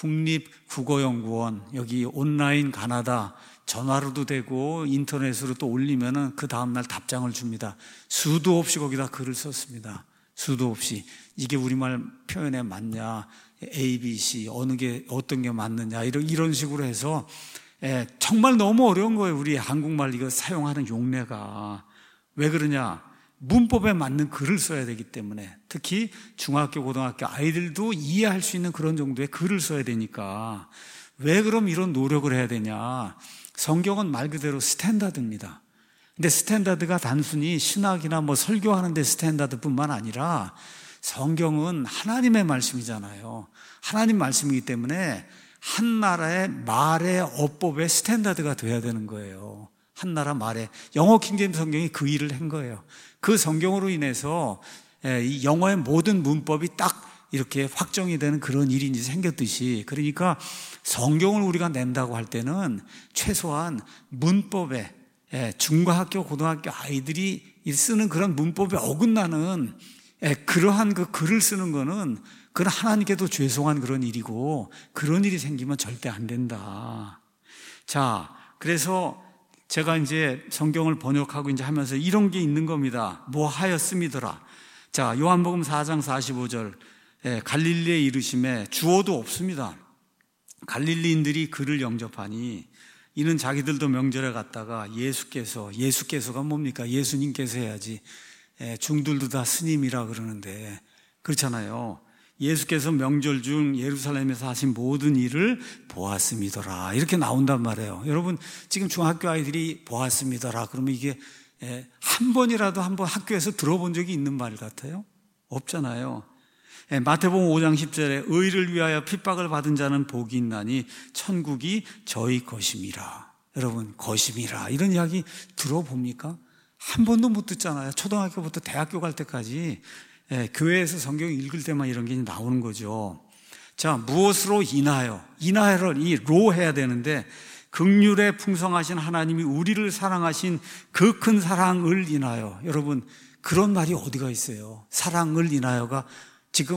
Speaker 1: 국립국어연구원 여기 온라인 가나다 전화로도 되고 인터넷으로 또 올리면은 그 다음날 답장을 줍니다. 수도 없이 거기다 글을 썼습니다. 수도 없이 이게 우리말 표현에 맞냐, A, B, C 어떤 게 맞느냐 이런 식으로 해서 정말 너무 어려운 거예요. 우리 한국말 이거 사용하는 용례가. 왜 그러냐? 문법에 맞는 글을 써야 되기 때문에, 특히 중학교, 고등학교 아이들도 이해할 수 있는 그런 정도의 글을 써야 되니까. 왜 그럼 이런 노력을 해야 되냐? 성경은 말 그대로 스탠다드입니다. 근데 스탠다드가 단순히 신학이나 뭐 설교하는 데 스탠다드뿐만 아니라 성경은 하나님의 말씀이잖아요. 하나님 말씀이기 때문에 한 나라의 말의 어법의 스탠다드가 돼야 되는 거예요. 한 나라 말에. 영어 킹제임스 성경이 그 일을 한 거예요. 그 성경으로 인해서 이 영어의 모든 문법이 딱 이렇게 확정이 되는 그런 일이 이제 생겼듯이, 그러니까 성경을 우리가 낸다고 할 때는 최소한 문법에 중고학교, 고등학교 아이들이 쓰는 그런 문법에 어긋나는 그러한 그 글을 쓰는 거는 그건 하나님께도 죄송한 그런 일이고, 그런 일이 생기면 절대 안 된다. 자, 그래서 제가 이제 성경을 번역하고 이제 하면서 이런 게 있는 겁니다. 뭐 하였음이더라. 자, 요한복음 4장 45절. 갈릴리에 이르심에 주어도 없습니다. 갈릴리인들이 그를 영접하니 이는 자기들도 명절에 갔다가 예수께서가 뭡니까? 예수님께서 해야지. 중들도 다 스님이라 그러는데 그렇잖아요. 예수께서 명절 중 예루살렘에서 하신 모든 일을 보았음이더라. 이렇게 나온단 말이에요. 여러분, 지금 중학교 아이들이 보았음이더라. 그러면 이게 한 번이라도 한번 학교에서 들어본 적이 있는 말 같아요? 없잖아요. 마태복음 5장 10절에 의를 위하여 핍박을 받은 자는 복이 있나니 천국이 저희 것임이라. 여러분, 것임이라 이런 이야기 들어봅니까? 한 번도 못 듣잖아요. 초등학교부터 대학교 갈 때까지 교회에서 성경 읽을 때만 이런 게 나오는 거죠. 자, 무엇으로 인하여를 이 로 해야 되는데, 긍휼에 풍성하신 하나님이 우리를 사랑하신 그 큰 사랑을 인하여. 여러분, 그런 말이 어디가 있어요? 사랑을 인하여가 지금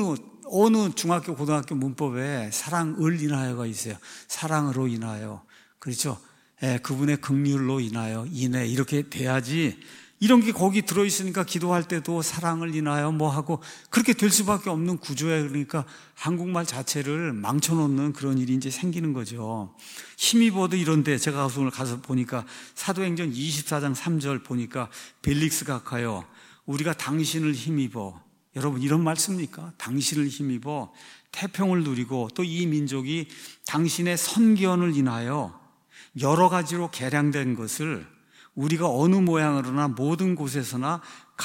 Speaker 1: 어느 중학교, 고등학교 문법에 사랑을 인하여가 있어요. 사랑으로 인하여. 그렇죠? 그분의 긍휼로 인하여, 이렇게 돼야지. 이런 게 거기 들어있으니까 기도할 때도 사랑을 인하여 뭐 하고 그렇게 될 수밖에 없는 구조예요. 그러니까 한국말 자체를 망쳐놓는 그런 일이 이제 생기는 거죠. 힘입어도 이런데 제가 오늘 가서 보니까 사도행전 24장 3절 보니까 벨릭스가 가요. 우리가 당신을 힘입어. 여러분, 이런 말 씁니까? 당신을 힘입어 태평을 누리고 또 이 민족이 당신의 선기원을 인하여 여러 가지로 개량된 것을 우리가 어느 모양으로나 모든 곳에서나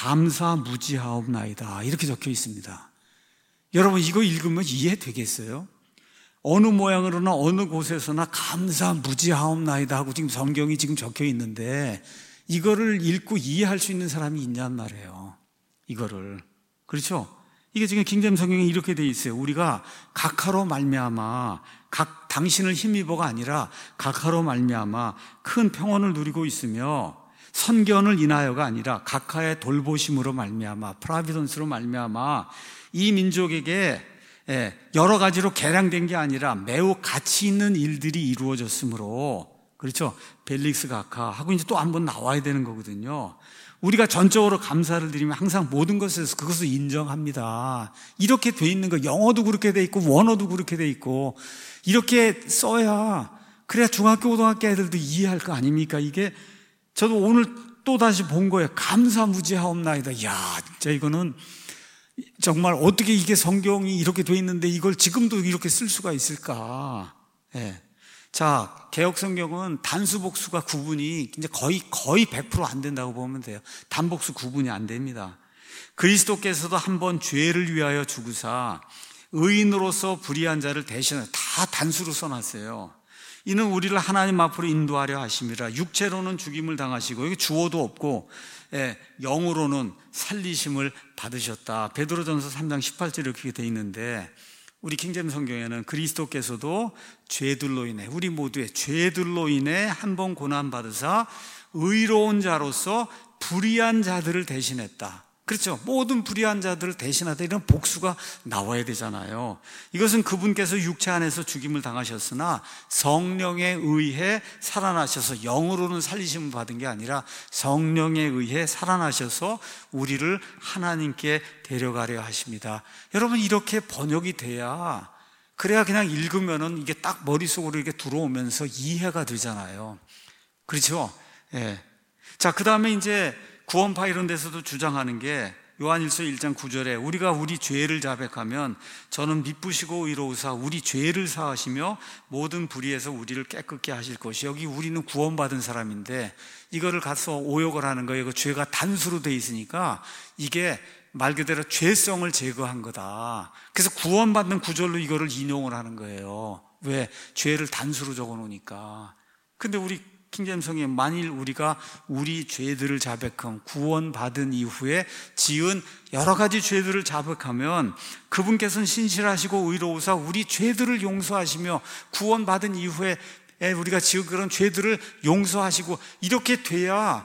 Speaker 1: 감사무지하옵나이다. 이렇게 적혀 있습니다. 여러분, 이거 읽으면 이해되겠어요? 어느 모양으로나 어느 곳에서나 감사무지하옵나이다 하고 지금 성경이 지금 적혀 있는데 이거를 읽고 이해할 수 있는 사람이 있냔 말이에요. 이거를. 그렇죠? 이게 지금 킹제임스 성경에 이렇게 돼 있어요. 우리가 각하로 말미암아, 당신을 힘입어가 아니라 각하로 말미암아 큰 평온을 누리고 있으며, 선견을 인하여가 아니라 각하의 돌보심으로 말미암아, 프라비던스로 말미암아 이 민족에게 여러 가지로 개량된 게 아니라 매우 가치 있는 일들이 이루어졌으므로, 그렇죠? 벨릭스 각하 하고 이제 또 한번 나와야 되는 거거든요. 우리가 전적으로 감사를 드리면 항상 모든 것에서 그것을 인정합니다. 이렇게 돼 있는 거, 영어도 그렇게 돼 있고 원어도 그렇게 돼 있고 이렇게 써야, 그래야 중학교 고등학교 애들도 이해할 거 아닙니까? 이게 저도 오늘 또 다시 본 거예요. 감사무지하옵나이다. 야, 진짜 이거는 정말 어떻게 이게 성경이 이렇게 돼 있는데 이걸 지금도 이렇게 쓸 수가 있을까? 자, 개역 성경은 단수 복수가 구분이 이제 거의 100% 안 된다고 보면 돼요. 단복수 구분이 안 됩니다. 그리스도께서도 한번 죄를 위하여 죽으사 의인으로서 불의한 자를 대신하여, 다 단수로 써놨어요. 이는 우리를 하나님 앞으로 인도하려 하심이라. 육체로는 죽임을 당하시고, 여기 주어도 없고, 영으로는 살리심을 받으셨다. 베드로전서 3장 18절 이렇게 돼 있는데, 우리 킹제임 성경에는 그리스도께서도 죄들로 인해, 우리 모두의 죄들로 인해 한 번 고난 받으사 의로운 자로서 불의한 자들을 대신했다. 그렇죠. 모든 불의한 자들을 대신하다, 이런 복수가 나와야 되잖아요. 이것은 그분께서 육체 안에서 죽임을 당하셨으나 성령에 의해 살아나셔서, 영으로는 살리심을 받은 게 아니라 성령에 의해 살아나셔서 우리를 하나님께 데려가려 하십니다. 여러분, 이렇게 번역이 돼야, 그래야 그냥 읽으면은 이게 딱 머릿속으로 이렇게 들어오면서 이해가 되잖아요. 그렇죠? 예. 자, 그 다음에 이제 구원파 이런 데서도 주장하는 게, 요한일서 1장 9절에 우리가 우리 죄를 자백하면 저는 미쁘시고 의로우사 우리 죄를 사하시며 모든 불의에서 우리를 깨끗게 하실 것이. 여기 우리는 구원받은 사람인데 이거를 가서 오역을 하는 거예요. 그 죄가 단수로 돼 있으니까 이게 말 그대로 죄성을 제거한 거다. 그래서 구원받는 구절로 이거를 인용을 하는 거예요. 왜? 죄를 단수로 적어 놓으니까. 근데 우리 킹제임 성경에 만일 우리가 우리 죄들을 자백함, 구원받은 이후에 지은 여러 가지 죄들을 자백하면 그분께서는 신실하시고 의로우사 우리 죄들을 용서하시며 구원받은 이후에 우리가 지은 그런 죄들을 용서하시고, 이렇게 돼야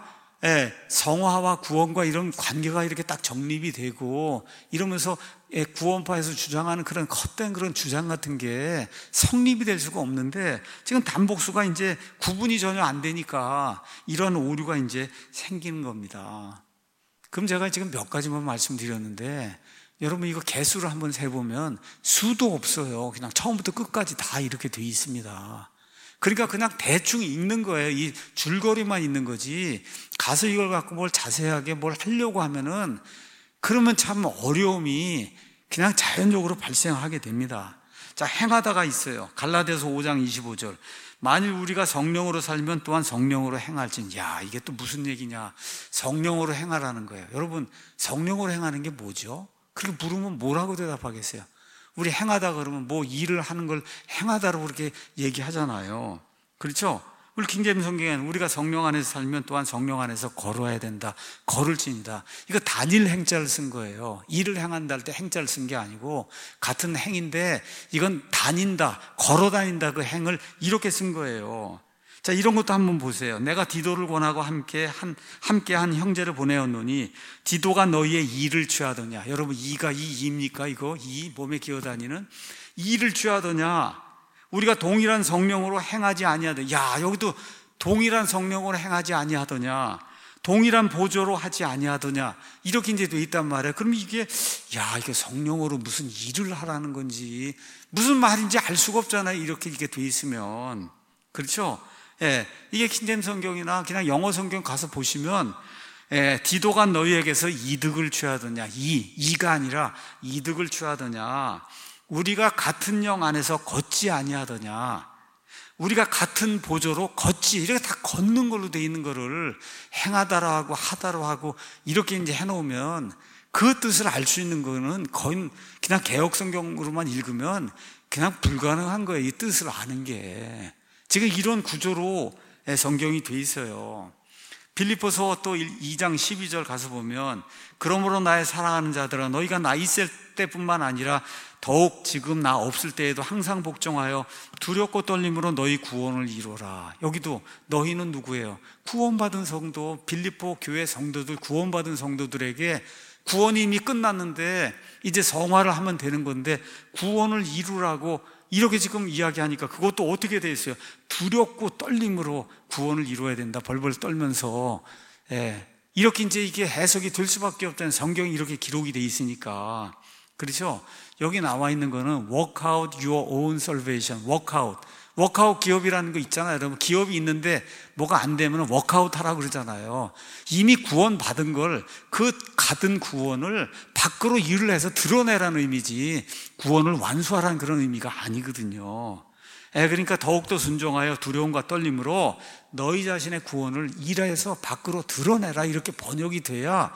Speaker 1: 성화와 구원과 이런 관계가 이렇게 딱 정립이 되고, 이러면서 구원파에서 주장하는 그런 헛된 그런 주장 같은 게 성립이 될 수가 없는데, 지금 단복수가 이제 구분이 전혀 안 되니까 이런 오류가 이제 생기는 겁니다. 그럼 제가 지금 몇 가지만 말씀드렸는데, 여러분 이거 개수를 한번 세보면 수도 없어요. 그냥 처음부터 끝까지 다 이렇게 돼 있습니다. 그러니까 그냥 대충 읽는 거예요. 이 줄거리만 있는 거지, 가서 이걸 갖고 뭘 자세하게 뭘 하려고 하면은 그러면 참 어려움이 그냥 자연적으로 발생하게 됩니다. 자, 행하다가 있어요. 갈라디아서 5장 25절. 만일 우리가 성령으로 살면 또한 성령으로 행할진. 야, 이게 또 무슨 얘기냐. 성령으로 행하라는 거예요. 여러분, 성령으로 행하는 게 뭐죠? 그렇게 물으면 뭐라고 대답하겠어요? 우리 행하다 그러면 뭐 일을 하는 걸 행하다로 그렇게 얘기하잖아요. 그렇죠? 우리 킹제임 성경에는 우리가 성령 안에서 살면 또한 성령 안에서 걸어야 된다. 걸을진이다. 이거 단일 행자를 쓴 거예요. 일을 행한다 할 때 행자를 쓴 게 아니고 같은 행인데 이건 다닌다, 걸어 다닌다, 그 행을 이렇게 쓴 거예요. 자, 이런 것도 한번 보세요. 내가 디도를 권하고 함께 한 형제를 보내었노니 디도가 너희의 이를 취하더냐. 여러분, 이가 이입니까? 이거 이 몸에 기어다니는 이를 취하더냐. 우리가 동일한 성령으로 행하지 아니하더냐. 야, 여기도 동일한 성령으로 행하지 아니하더냐. 동일한 보조로 하지 아니하더냐. 이렇게 이제 돼 있단 말이에요. 그럼 이게 성령으로 무슨 일을 하라는 건지 무슨 말인지 알 수가 없잖아요. 이렇게 돼 있으면. 그렇죠? 예, 이게 킹제임 성경이나 그냥 영어 성경 가서 보시면 디도가 너희에게서 이득을 취하더냐. 이가 아니라 이득을 취하더냐. 우리가 같은 영 안에서 걷지 아니하더냐. 우리가 같은 보조로 걷지, 이렇게 다 걷는 걸로 돼 있는 거를 행하다로 하고 하다로 하고 이렇게 이제 해놓으면 그 뜻을 알 수 있는 거는 거의 그냥 개역 성경으로만 읽으면 그냥 불가능한 거예요. 이 뜻을 아는 게. 지금 이런 구조로 성경이 돼 있어요. 빌립보서 또 2장 12절 가서 보면 그러므로 나의 사랑하는 자들아 너희가 나 있을 때뿐만 아니라 더욱 지금 나 없을 때에도 항상 복종하여 두렵고 떨림으로 너희 구원을 이루라. 여기도 너희는 누구예요? 구원받은 성도, 빌립보 교회 성도들, 구원받은 성도들에게 구원이 이미 끝났는데 이제 성화를 하면 되는 건데 구원을 이루라고 이렇게 지금 이야기하니까 그것도 어떻게 돼 있어요? 두렵고 떨림으로 구원을 이루어야 된다. 벌벌 떨면서. 이렇게 이제 이게 해석이 될 수밖에 없다는, 성경이 이렇게 기록이 돼 있으니까. 그렇죠? 여기 나와 있는 거는 work out your own salvation. 워크아웃 기업이라는 거 있잖아요. 여러분, 기업이 있는데 뭐가 안 되면 워크아웃 하라고 그러잖아요. 이미 구원 받은 걸, 그 받은 구원을 밖으로 일을 해서 드러내라는 의미지 구원을 완수하라는 그런 의미가 아니거든요. 그러니까 더욱더 순종하여 두려움과 떨림으로 너희 자신의 구원을 일해서 밖으로 드러내라. 이렇게 번역이 돼야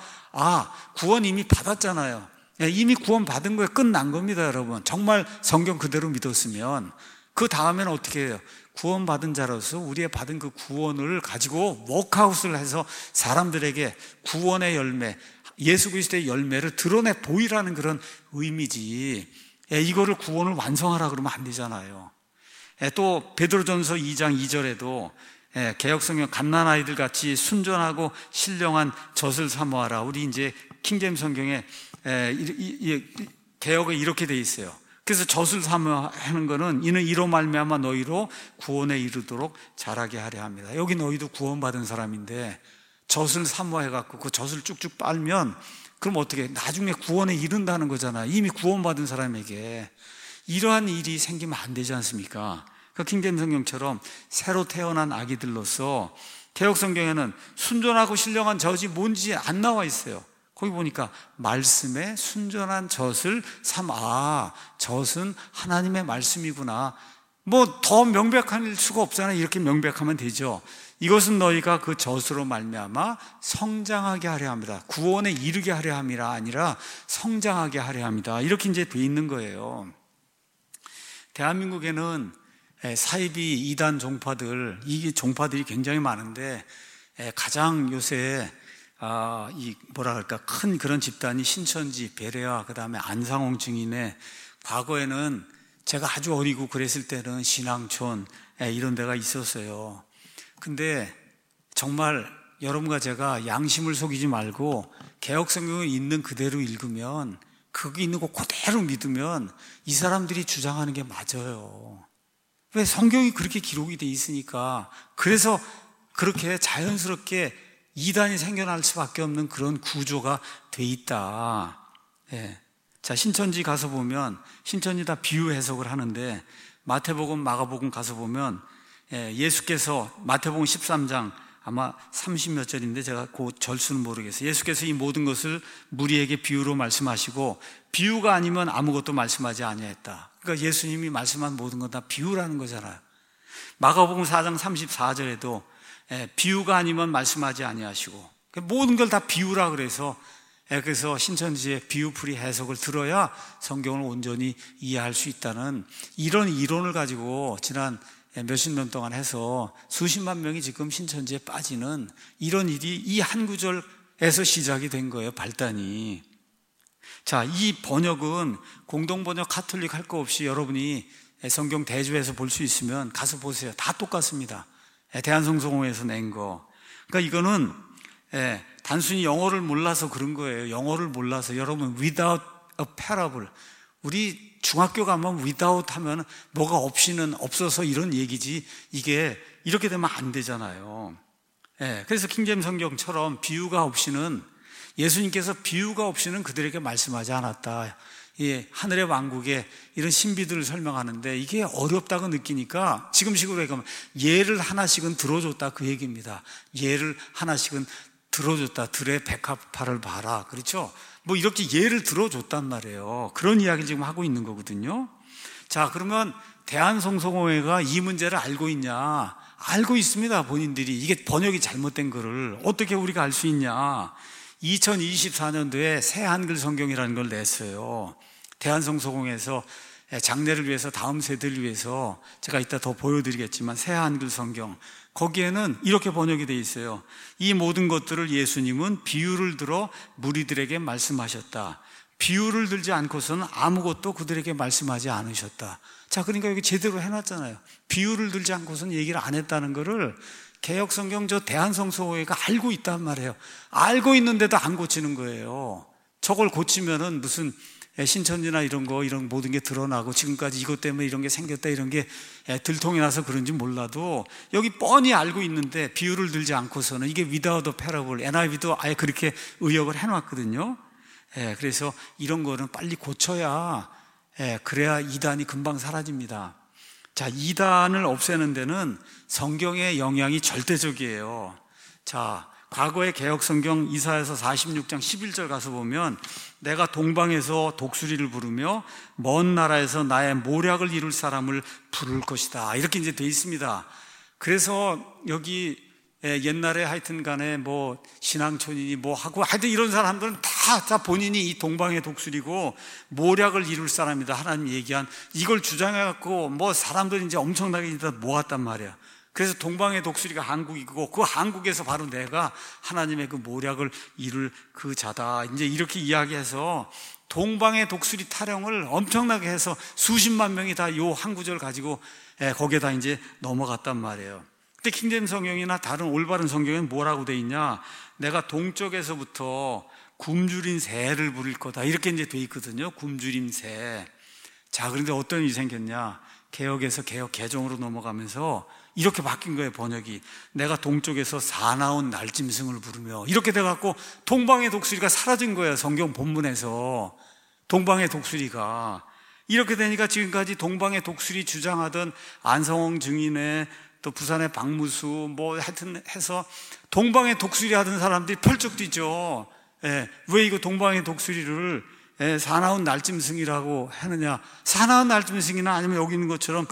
Speaker 1: 구원 이미 받았잖아요. 이미 구원 받은 거에 끝난 겁니다. 여러분, 정말 성경 그대로 믿었으면. 그 다음에는 어떻게 해요? 구원받은 자로서 우리의 받은 그 구원을 가지고 워크아웃을 해서 사람들에게 구원의 열매, 예수 그리스도의 열매를 드러내 보이라는 그런 의미지. 이거를 구원을 완성하라 그러면 안 되잖아요. 또 베드로전서 2장 2절에도 개역성경 갓난아이들 같이 순전하고 신령한 젖을 사모하라. 우리 이제 킹제임스 성경에 개역에 이렇게 돼 있어요. 그래서 젖을 사모하는 거는 이는 이로 말미암아 너희로 구원에 이르도록 자라게 하려 합니다. 여기 너희도 구원받은 사람인데 젖을 사모해갖고 그 젖을 쭉쭉 빨면 그럼 어떻게 나중에 구원에 이른다는 거잖아요. 이미 구원받은 사람에게 이러한 일이 생기면 안 되지 않습니까? 그 킹제임스 성경처럼 새로 태어난 아기들로서 개역 성경에는 순전하고 신령한 젖이 뭔지 안 나와 있어요. 거기 보니까 말씀에 순전한 젖을 젖은 하나님의 말씀이구나. 뭐 더 명백할 수가 없잖아요. 이렇게 명백하면 되죠. 이것은 너희가 그 젖으로 말미암아 성장하게 하려 합니다. 구원에 이르게 하려 함이라 아니라 성장하게 하려 합니다. 이렇게 이제 돼 있는 거예요. 대한민국에는 사이비 이단 종파들, 이게 종파들이 굉장히 많은데 가장 요새 큰 그런 집단이 신천지, 베레아, 그 다음에 안상홍 증인의, 과거에는 제가 아주 어리고 그랬을 때는 신앙촌 이런 데가 있었어요. 근데 정말 여러분과 제가 양심을 속이지 말고 개역성경을 있는 그대로 읽으면, 거기 있는 거 그대로 믿으면 이 사람들이 주장하는 게 맞아요. 왜? 성경이 그렇게 기록이 돼 있으니까. 그래서 그렇게 자연스럽게 이단이 생겨날 수밖에 없는 그런 구조가 돼 있다. 자, 신천지 가서 보면 신천지 다 비유 해석을 하는데 마태복음, 마가복음 가서 보면 예수께서 마태복음 13장 아마 30몇 절인데 제가 그 절수는 모르겠어요. 예수께서 이 모든 것을 무리에게 비유로 말씀하시고 비유가 아니면 아무것도 말씀하지 아니했다. 그러니까 예수님이 말씀한 모든 건 다 비유라는 거잖아요. 마가복음 4장 34절에도 비유가 아니면 말씀하지 아니하시고 모든 걸 다 비유라 그래서 신천지의 비유풀이 해석을 들어야 성경을 온전히 이해할 수 있다는 이런 이론을 가지고 지난 몇십 년 동안 해서 수십만 명이 지금 신천지에 빠지는 이런 일이 이 한 구절에서 시작이 된 거예요. 발단이. 자, 이 번역은 공동번역 카톨릭 할 거 없이 여러분이 성경 대조해서 볼 수 있으면 가서 보세요. 다 똑같습니다. 대한성서공회에서 낸 거. 그러니까 이거는 단순히 영어를 몰라서 그런 거예요. 영어를 몰라서. 여러분, without a parable. 우리 중학교 가면 without 하면 뭐가 없이는 없어서 이런 얘기지, 이게 이렇게 되면 안 되잖아요. 그래서 킹제임스 성경처럼 비유가 없이는, 예수님께서 비유가 없이는 그들에게 말씀하지 않았다. 하늘의 왕국의 이런 신비들을 설명하는데 이게 어렵다고 느끼니까 지금식으로 얘기하면 예를 하나씩은 들어줬다, 그 얘기입니다. 예를 하나씩은 들어줬다. 들의 백합화를 봐라. 그렇죠? 뭐 이렇게 예를 들어줬단 말이에요. 그런 이야기를 지금 하고 있는 거거든요. 자, 그러면 대한성서공회가 이 문제를 알고 있냐? 알고 있습니다. 본인들이. 이게 번역이 잘못된 거를 어떻게 우리가 알 수 있냐? 2024년도에 새 한글 성경이라는 걸 냈어요. 대한성서공회에서 장래를 위해서, 다음 세대를 위해서, 제가 이따 더 보여드리겠지만 새 한글 성경, 거기에는 이렇게 번역이 되어 있어요. 이 모든 것들을 예수님은 비유를 들어 무리들에게 말씀하셨다. 비유를 들지 않고서는 아무것도 그들에게 말씀하지 않으셨다. 자, 그러니까 여기 제대로 해놨잖아요. 비유를 들지 않고서는 얘기를 안 했다는 거를 개역성경 저 대한성서공회가 알고 있단 말이에요. 알고 있는데도 안 고치는 거예요. 저걸 고치면은 무슨 신천지나 이런 모든 게 드러나고 지금까지 이것 때문에 이런 게 생겼다, 이런 게 들통이 나서 그런지 몰라도 여기 뻔히 알고 있는데 비유를 들지 않고서는, 이게 without a parable, NIV도 아예 그렇게 의역을 해놨거든요. 그래서 이런 거는 빨리 고쳐야, 그래야 이단이 금방 사라집니다. 자, 이단을 없애는 데는 성경의 영향이 절대적이에요. 자, 과거의 개역성경 이사야서 46장 11절 가서 보면 내가 동방에서 독수리를 부르며 먼 나라에서 나의 모략을 이룰 사람을 부를 것이다. 이렇게 이제 돼 있습니다. 그래서 여기 옛날에 하여튼 간에 뭐 신앙촌이니 뭐 하고 하여튼 이런 사람들은 다 다 본인이 이 동방의 독수리고 모략을 이룰 사람이다. 하나님 얘기한 이걸 주장해갖고 뭐 사람들이 이제 엄청나게 모았단 말이야. 그래서 동방의 독수리가 한국이고 그 한국에서 바로 내가 하나님의 그 모략을 이룰 그 자다. 이제 이렇게 이야기해서 동방의 독수리 타령을 엄청나게 해서 수십만 명이 다 요 한 구절 가지고 거기에다 이제 넘어갔단 말이에요. 근데 킹제임스 성경이나 다른 올바른 성경에는 뭐라고 돼 있냐? 내가 동쪽에서부터 굶주린 새를 부릴 거다. 이렇게 이제 돼 있거든요. 굶주린 새. 자, 그런데 어떤 일이 생겼냐? 개역에서 개역 개정으로 넘어가면서 이렇게 바뀐 거예요, 번역이. 내가 동쪽에서 사나운 날짐승을 부르며 이렇게 돼갖고 동방의 독수리가 사라진 거예요. 성경 본문에서 동방의 독수리가. 이렇게 되니까 지금까지 동방의 독수리 주장하던 안성홍 증인의 또 부산의 박무수 뭐 하여튼 해서 동방의 독수리 하던 사람들이 펄쩍 뛰죠. 왜 이거 동방의 독수리를 사나운 날짐승이라고 하느냐? 사나운 날짐승이나 아니면 여기 있는 것처럼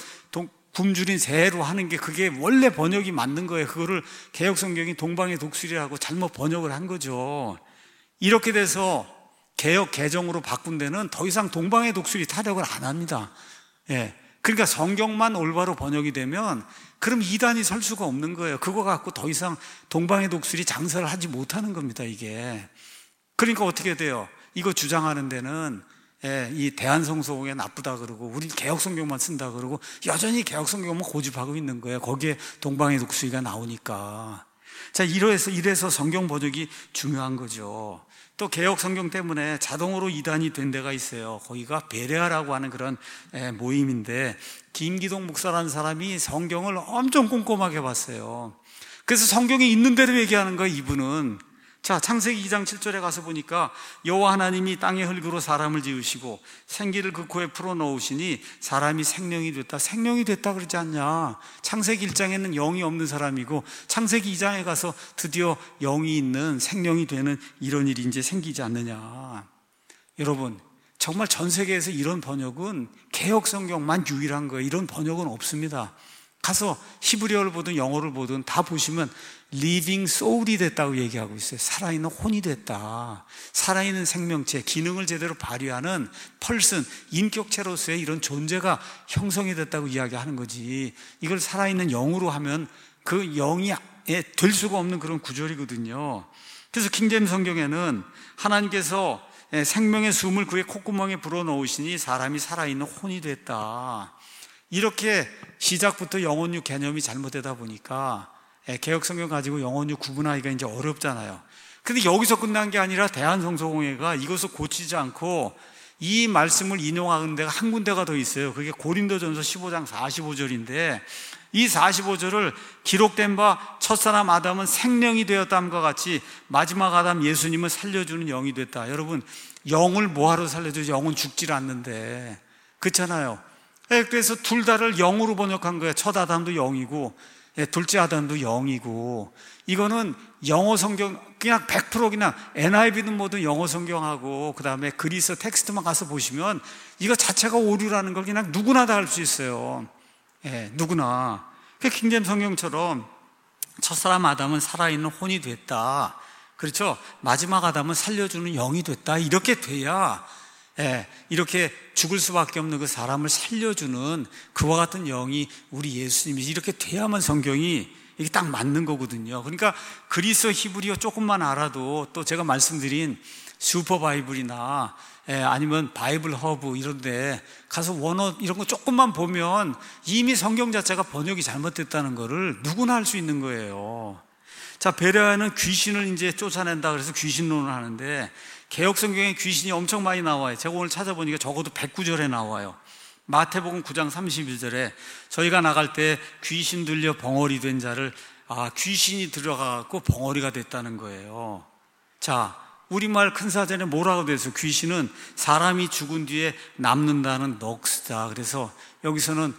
Speaker 1: 굶주린 새로 하는 게 그게 원래 번역이 맞는 거예요. 그거를 개역성경이 동방의 독수리라고 잘못 번역을 한 거죠. 이렇게 돼서 개역 개정으로 바꾼 데는 더 이상 동방의 독수리 타령을 안 합니다. 그러니까 성경만 올바로 번역이 되면 그럼 이단이 설 수가 없는 거예요. 그거 갖고 더 이상 동방의 독수리 장사를 하지 못하는 겁니다, 이게. 그러니까 어떻게 돼요? 이거 주장하는 데는 이 대한성서공에 나쁘다 그러고 우리 개역성경만 쓴다 그러고 여전히 개역성경만 고집하고 있는 거예요. 거기에 동방의 독수리가 나오니까. 자, 이래서 성경 번역이 중요한 거죠. 또 개역성경 때문에 자동으로 이단이 된 데가 있어요. 거기가 베레아라고 하는 그런 모임인데 김기동 목사라는 사람이 성경을 엄청 꼼꼼하게 봤어요. 그래서 성경에 있는 대로 얘기하는 거예요, 이분은. 자, 창세기 2장 7절에 가서 보니까 여호와 하나님이 땅의 흙으로 사람을 지으시고 생기를 그 코에 풀어넣으시니 사람이 생명이 됐다 그러지 않냐? 창세기 1장에는 영이 없는 사람이고 창세기 2장에 가서 드디어 영이 있는 생명이 되는 이런 일이 이제 생기지 않느냐? 여러분, 정말 전 세계에서 이런 번역은 개역성경만 유일한 거예요. 이런 번역은 없습니다. 가서 히브리어를 보든 영어를 보든 다 보시면 living soul이 됐다고 얘기하고 있어요. 살아있는 혼이 됐다. 살아있는 생명체, 기능을 제대로 발휘하는 펄슨, 인격체로서의 이런 존재가 형성이 됐다고 이야기하는 거지. 이걸 살아있는 영으로 하면 그 영이 될 수가 없는 그런 구절이거든요. 그래서 킹제임스 성경에는 하나님께서 생명의 숨을 그의 콧구멍에 불어넣으시니 사람이 살아있는 혼이 됐다. 이렇게 시작부터 영혼유 개념이 잘못되다 보니까 개역성경 가지고 영혼유 구분하기가 이제 어렵잖아요. 근데 여기서 끝난 게 아니라 대한성서공회가 이것을 고치지 않고 이 말씀을 인용하는 데가 한 군데가 더 있어요. 그게 고린도전서 15장 45절인데 이 45절을 기록된 바 첫사람 아담은 생명이 되었다함과 같이 마지막 아담 예수님은 살려주는 영이 됐다. 여러분, 영을 뭐하러 살려주지? 영은 죽질 않는데. 그렇잖아요. 그래서 둘 다를 영으로 번역한 거예요. 첫 아담도 영이고 둘째 아담도 영이고. 이거는 영어 성경 그냥 100% 그냥 NIV는 뭐든 영어 성경하고 그 다음에 그리스 텍스트만 가서 보시면 이거 자체가 오류라는 걸 그냥 누구나 다 알 수 있어요. 누구나. 킹제임스 성경처럼 첫사람 아담은 살아있는 혼이 됐다. 그렇죠? 마지막 아담은 살려주는 영이 됐다. 이렇게 돼야 이렇게 죽을 수밖에 없는 그 사람을 살려주는 그와 같은 영이 우리 예수님이 이렇게 돼야만 성경이 이게 딱 맞는 거거든요. 그러니까 그리스 히브리어 조금만 알아도 또 제가 말씀드린 슈퍼 바이블이나 아니면 바이블 허브 이런 데 가서 원어 이런 거 조금만 보면 이미 성경 자체가 번역이 잘못됐다는 거를 누구나 할 수 있는 거예요. 자, 베레아는 귀신을 이제 쫓아낸다 그래서 귀신론을 하는데 개역성경에 귀신이 엄청 많이 나와요. 제가 오늘 찾아보니까 적어도 109절에 나와요. 마태복음 9장 31절에 저희가 나갈 때 귀신 들려 벙어리 된 자를 귀신이 들어가고 벙어리가 됐다는 거예요. 자, 우리말 큰 사전에 뭐라고 돼서 귀신은 사람이 죽은 뒤에 남는다는 넋이다. 그래서 여기서는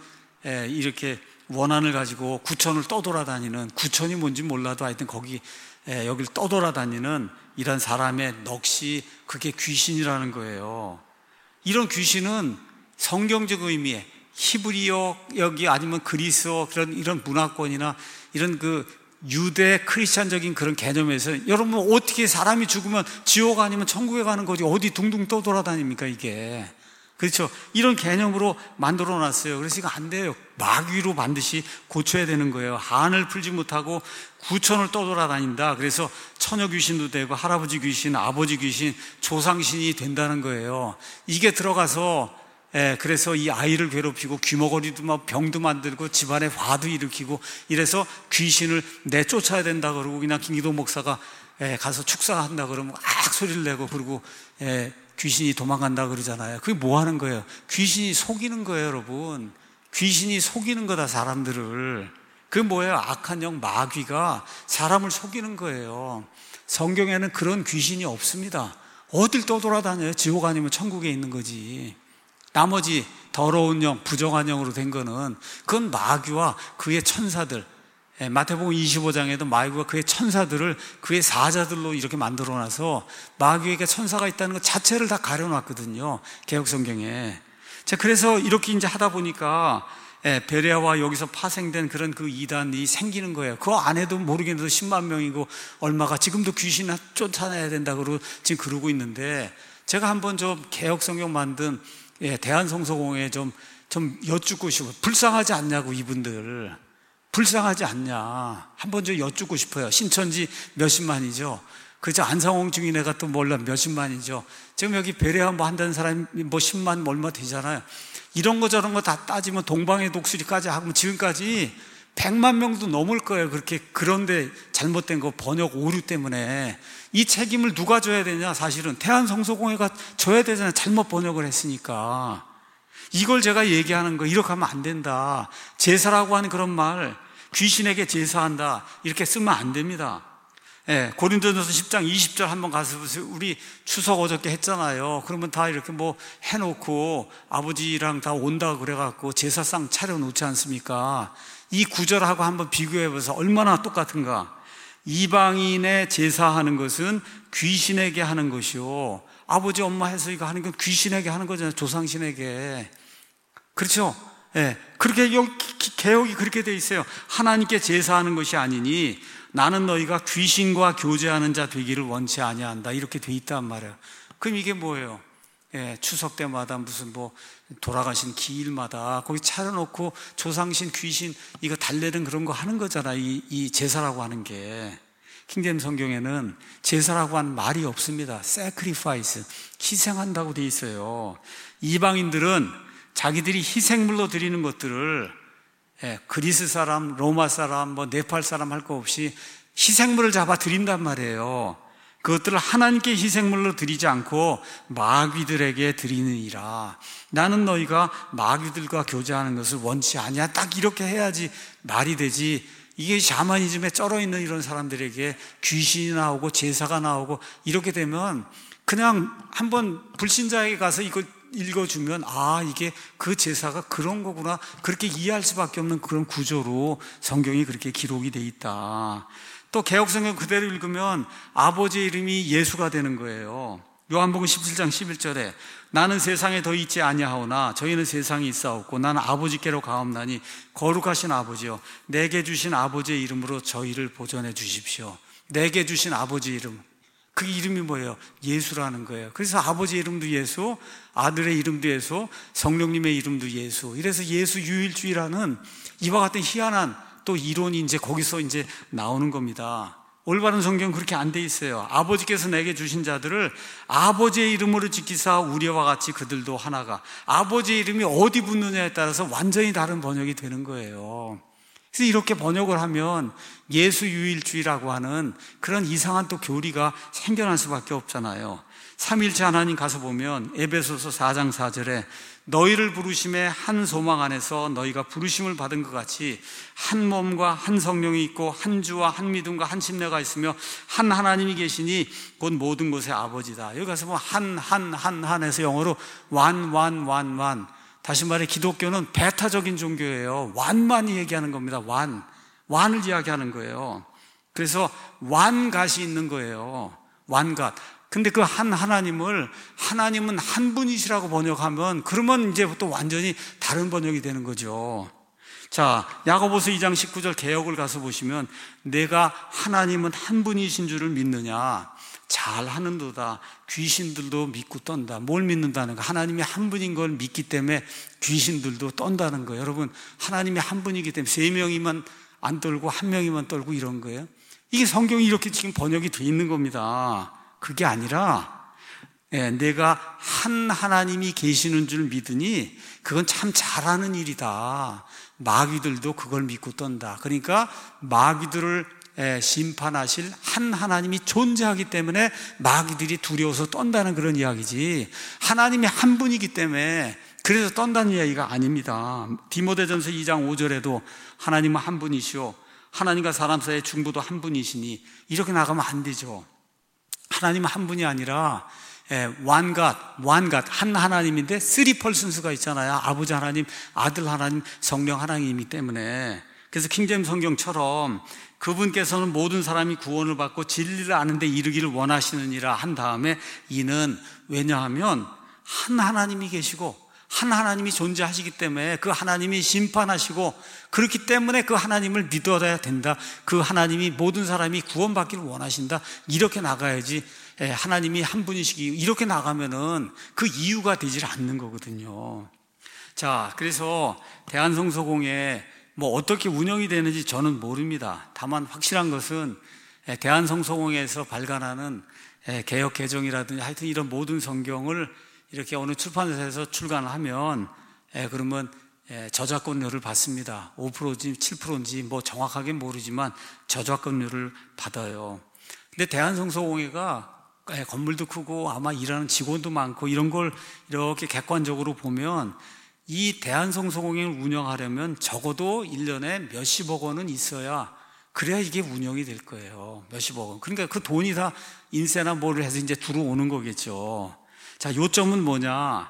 Speaker 1: 이렇게 원한을 가지고 구천을 떠돌아다니는, 구천이 뭔지 몰라도 하여튼 거기 여길 떠돌아다니는 이런 사람의 넋이 그게 귀신이라는 거예요. 이런 귀신은 성경적 의미의 히브리어 여기 아니면 그리스어 그런 이런 문화권이나 이런 그 유대 크리스찬적인 그런 개념에서 여러분 어떻게 사람이 죽으면 지옥 아니면 천국에 가는 거지 어디 둥둥 떠돌아다닙니까 이게. 그렇죠. 이런 개념으로 만들어 놨어요. 그래서 이거 안 돼요. 마귀로 반드시 고쳐야 되는 거예요. 한을 풀지 못하고 구천을 떠돌아다닌다. 그래서 처녀 귀신도 되고 할아버지 귀신, 아버지 귀신, 조상신이 된다는 거예요. 이게 들어가서 그래서 이 아이를 괴롭히고 귀머거리도 막 병도 만들고 집안에 화도 일으키고 이래서 귀신을 내쫓아야 된다 그러고 그냥 김기도 목사가 가서 축사한다 그러면 악 소리를 내고 그러고 귀신이 도망간다 그러잖아요. 그게 뭐 하는 거예요? 귀신이 속이는 거예요, 여러분. 귀신이 속이는 거다, 사람들을. 그게 뭐예요? 악한 영 마귀가 사람을 속이는 거예요. 성경에는 그런 귀신이 없습니다. 어딜 떠돌아다녀요? 지옥 아니면 천국에 있는 거지. 나머지 더러운 영, 부정한 영으로 된 거는 그건 마귀와 그의 천사들. 마태복음 25장에도 마귀가 그의 천사들을 그의 사자들로 이렇게 만들어놔서 마귀에게 천사가 있다는 것 자체를 다 가려놨거든요. 개역성경에. 자, 그래서 이렇게 이제 하다 보니까 베레아와 여기서 파생된 그런 그 이단이 생기는 거예요. 그 안에도 모르겠는데 10만 명이고 얼마가 지금도 귀신 쫓아내야 된다 그러고 지금 그러고 있는데 제가 한번 좀 개역성경 만든 대한성서공회에 좀 여쭙고 싶어요. 불쌍하지 않냐고 이분들. 불쌍하지 않냐. 한번 좀 여쭙고 싶어요. 신천지 몇십만이죠. 그죠? 안상홍 증인회가 또 몰라 몇십만이죠. 지금 여기 베레아 뭐 한다는 사람이 뭐 10만 얼마 되잖아요. 이런 거 저런 거 다 따지면 동방의 독수리까지 하면 지금까지 100만 명도 넘을 거예요. 그렇게 그런데 잘못된 거 번역 오류 때문에 이 책임을 누가 져야 되냐? 사실은 대한성서공회가 져야 되잖아요. 잘못 번역을 했으니까. 이걸 제가 얘기하는 거 이렇게 하면 안 된다. 제사라고 하는 그런 말 귀신에게 제사한다 이렇게 쓰면 안 됩니다. 고린도전서 10장 20절 한번 가서 보세요. 우리 추석 어저께 했잖아요. 그러면 다 이렇게 뭐 해놓고 아버지랑 다 온다 그래갖고 제사상 차려놓지 않습니까? 이 구절하고 한번 비교해보세요. 얼마나 똑같은가. 이방인의 제사하는 것은 귀신에게 하는 것이요 아버지 엄마 해서 이거 하는 건 귀신에게 하는 거잖아요. 조상신에게. 그렇죠? 그렇게 개혁이 그렇게 돼 있어요. 하나님께 제사하는 것이 아니니 나는 너희가 귀신과 교제하는 자 되기를 원치 아니한다 이렇게 돼 있단 말이에요. 그럼 이게 뭐예요? 추석 때마다 무슨 뭐 돌아가신 기일마다 거기 차려놓고 조상신 귀신 이거 달래는 그런 거 하는 거잖아. 이 제사라고 하는 게. 킹제임 성경에는 제사라고 하는 말이 없습니다. sacrifice, 희생한다고 돼 있어요. 이방인들은 자기들이 희생물로 드리는 것들을 그리스 사람, 로마 사람, 뭐 네팔 사람 할 거 없이 희생물을 잡아 드린단 말이에요. 그것들을 하나님께 희생물로 드리지 않고 마귀들에게 드리느니라. 나는 너희가 마귀들과 교제하는 것을 원치 아니야. 딱 이렇게 해야지 말이 되지. 이게 샤머니즘에 쩔어 있는 이런 사람들에게 귀신이 나오고 제사가 나오고 이렇게 되면 그냥 한번 불신자에게 가서 이거 읽어주면 이게 그 제사가 그런 거구나 그렇게 이해할 수밖에 없는 그런 구조로 성경이 그렇게 기록이 돼 있다. 또 개역성경 그대로 읽으면 아버지의 이름이 예수가 되는 거예요. 요한복음 17장 11절에 나는 세상에 더 있지 아니하오나 저희는 세상에 있사옵고 나는 아버지께로 가옵나니 거룩하신 아버지여 내게 주신 아버지의 이름으로 저희를 보존해 주십시오. 내게 주신 아버지의 이름, 그 이름이 뭐예요? 예수라는 거예요. 그래서 아버지의 이름도 예수, 아들의 이름도 예수, 성령님의 이름도 예수. 이래서 예수 유일주의라는 이와 같은 희한한 또 이론이 이제 거기서 이제 나오는 겁니다. 올바른 성경은 그렇게 안 돼 있어요. 아버지께서 내게 주신 자들을 아버지의 이름으로 지키사 우리와 같이 그들도 하나가. 아버지의 이름이 어디 붙느냐에 따라서 완전히 다른 번역이 되는 거예요. 그래서 이렇게 번역을 하면 예수 유일주의라고 하는 그런 이상한 또 교리가 생겨날 수밖에 없잖아요. 삼일체 하나님 가서 보면 에베소서 4장 4절에 너희를 부르심에 한 소망 안에서 너희가 부르심을 받은 것 같이 한 몸과 한 성령이 있고 한 주와 한 믿음과 한 침례가 있으며 한 하나님이 계시니 곧 모든 것의 아버지다. 여기 가서 보면 한 해서 영어로 one. 다시 말해 기독교는 배타적인 종교예요. 완만히 얘기하는 겁니다. 완을 이야기하는 거예요. 그래서 완갓이 있는 거예요. 완갓. 근데 그 하나님은 한 분이시라고 번역하면 그러면 이제 또 완전히 다른 번역이 되는 거죠. 자, 야고보서 2장 19절 개역을 가서 보시면 내가 하나님은 한 분이신 줄을 믿느냐? 잘하는도다. 귀신들도 믿고 떤다. 뭘 믿는다는 거? 하나님이 한 분인 걸 믿기 때문에 귀신들도 떤다는 거예요. 여러분, 하나님이 한 분이기 때문에 3명이만 안 떨고 1명이만 떨고 이런 거예요. 이게 성경이 이렇게 지금 번역이 돼 있는 겁니다. 그게 아니라 내가 한 하나님이 계시는 줄 믿으니 그건 참 잘하는 일이다. 마귀들도 그걸 믿고 떤다. 그러니까 마귀들을 심판하실 한 하나님이 존재하기 때문에 마귀들이 두려워서 떤다는 그런 이야기지, 하나님이 한 분이기 때문에 그래서 떤다는 이야기가 아닙니다. 디모데전서 2장 5절에도 하나님은 한 분이시오, 하나님과 사람 사이의 중보도 한 분이시니, 이렇게 나가면 안 되죠. 하나님은 한 분이 아니라 완갓 한 하나님인데 3퍼슨스가 있잖아요. 아버지 하나님, 아들 하나님, 성령 하나님이기 때문에. 그래서 킹제임스 성경처럼 그분께서는 모든 사람이 구원을 받고 진리를 아는 데 이르기를 원하시느니라 한 다음에, 이는 왜냐하면 한 하나님이 계시고 한 하나님이 존재하시기 때문에 그 하나님이 심판하시고, 그렇기 때문에 그 하나님을 믿어야 된다. 그 하나님이 모든 사람이 구원받기를 원하신다. 이렇게 나가야지, 하나님이 한 분이시기, 이렇게 나가면은 그 이유가 되질 않는 거거든요. 자, 그래서 대한성서공회 어떻게 운영이 되는지 저는 모릅니다. 다만 확실한 것은 대한성서공회에서 발간하는 개역 개정이라든지 하여튼 이런 모든 성경을 이렇게 어느 출판사에서 출간하면 그러면 저작권료를 받습니다. 5%인지 7%인지 정확하게 모르지만 저작권료를 받아요. 근데 대한성서공회가 건물도 크고 아마 일하는 직원도 많고 이런 걸 이렇게 객관적으로 보면, 이 대한성서공회를 운영하려면 적어도 1년에 몇십억 원은 있어야, 그래야 이게 운영이 될 거예요. 몇십억 원. 그러니까 그 돈이 다 인세나 뭐를 해서 이제 들어오는 거겠죠. 자, 요점은 뭐냐?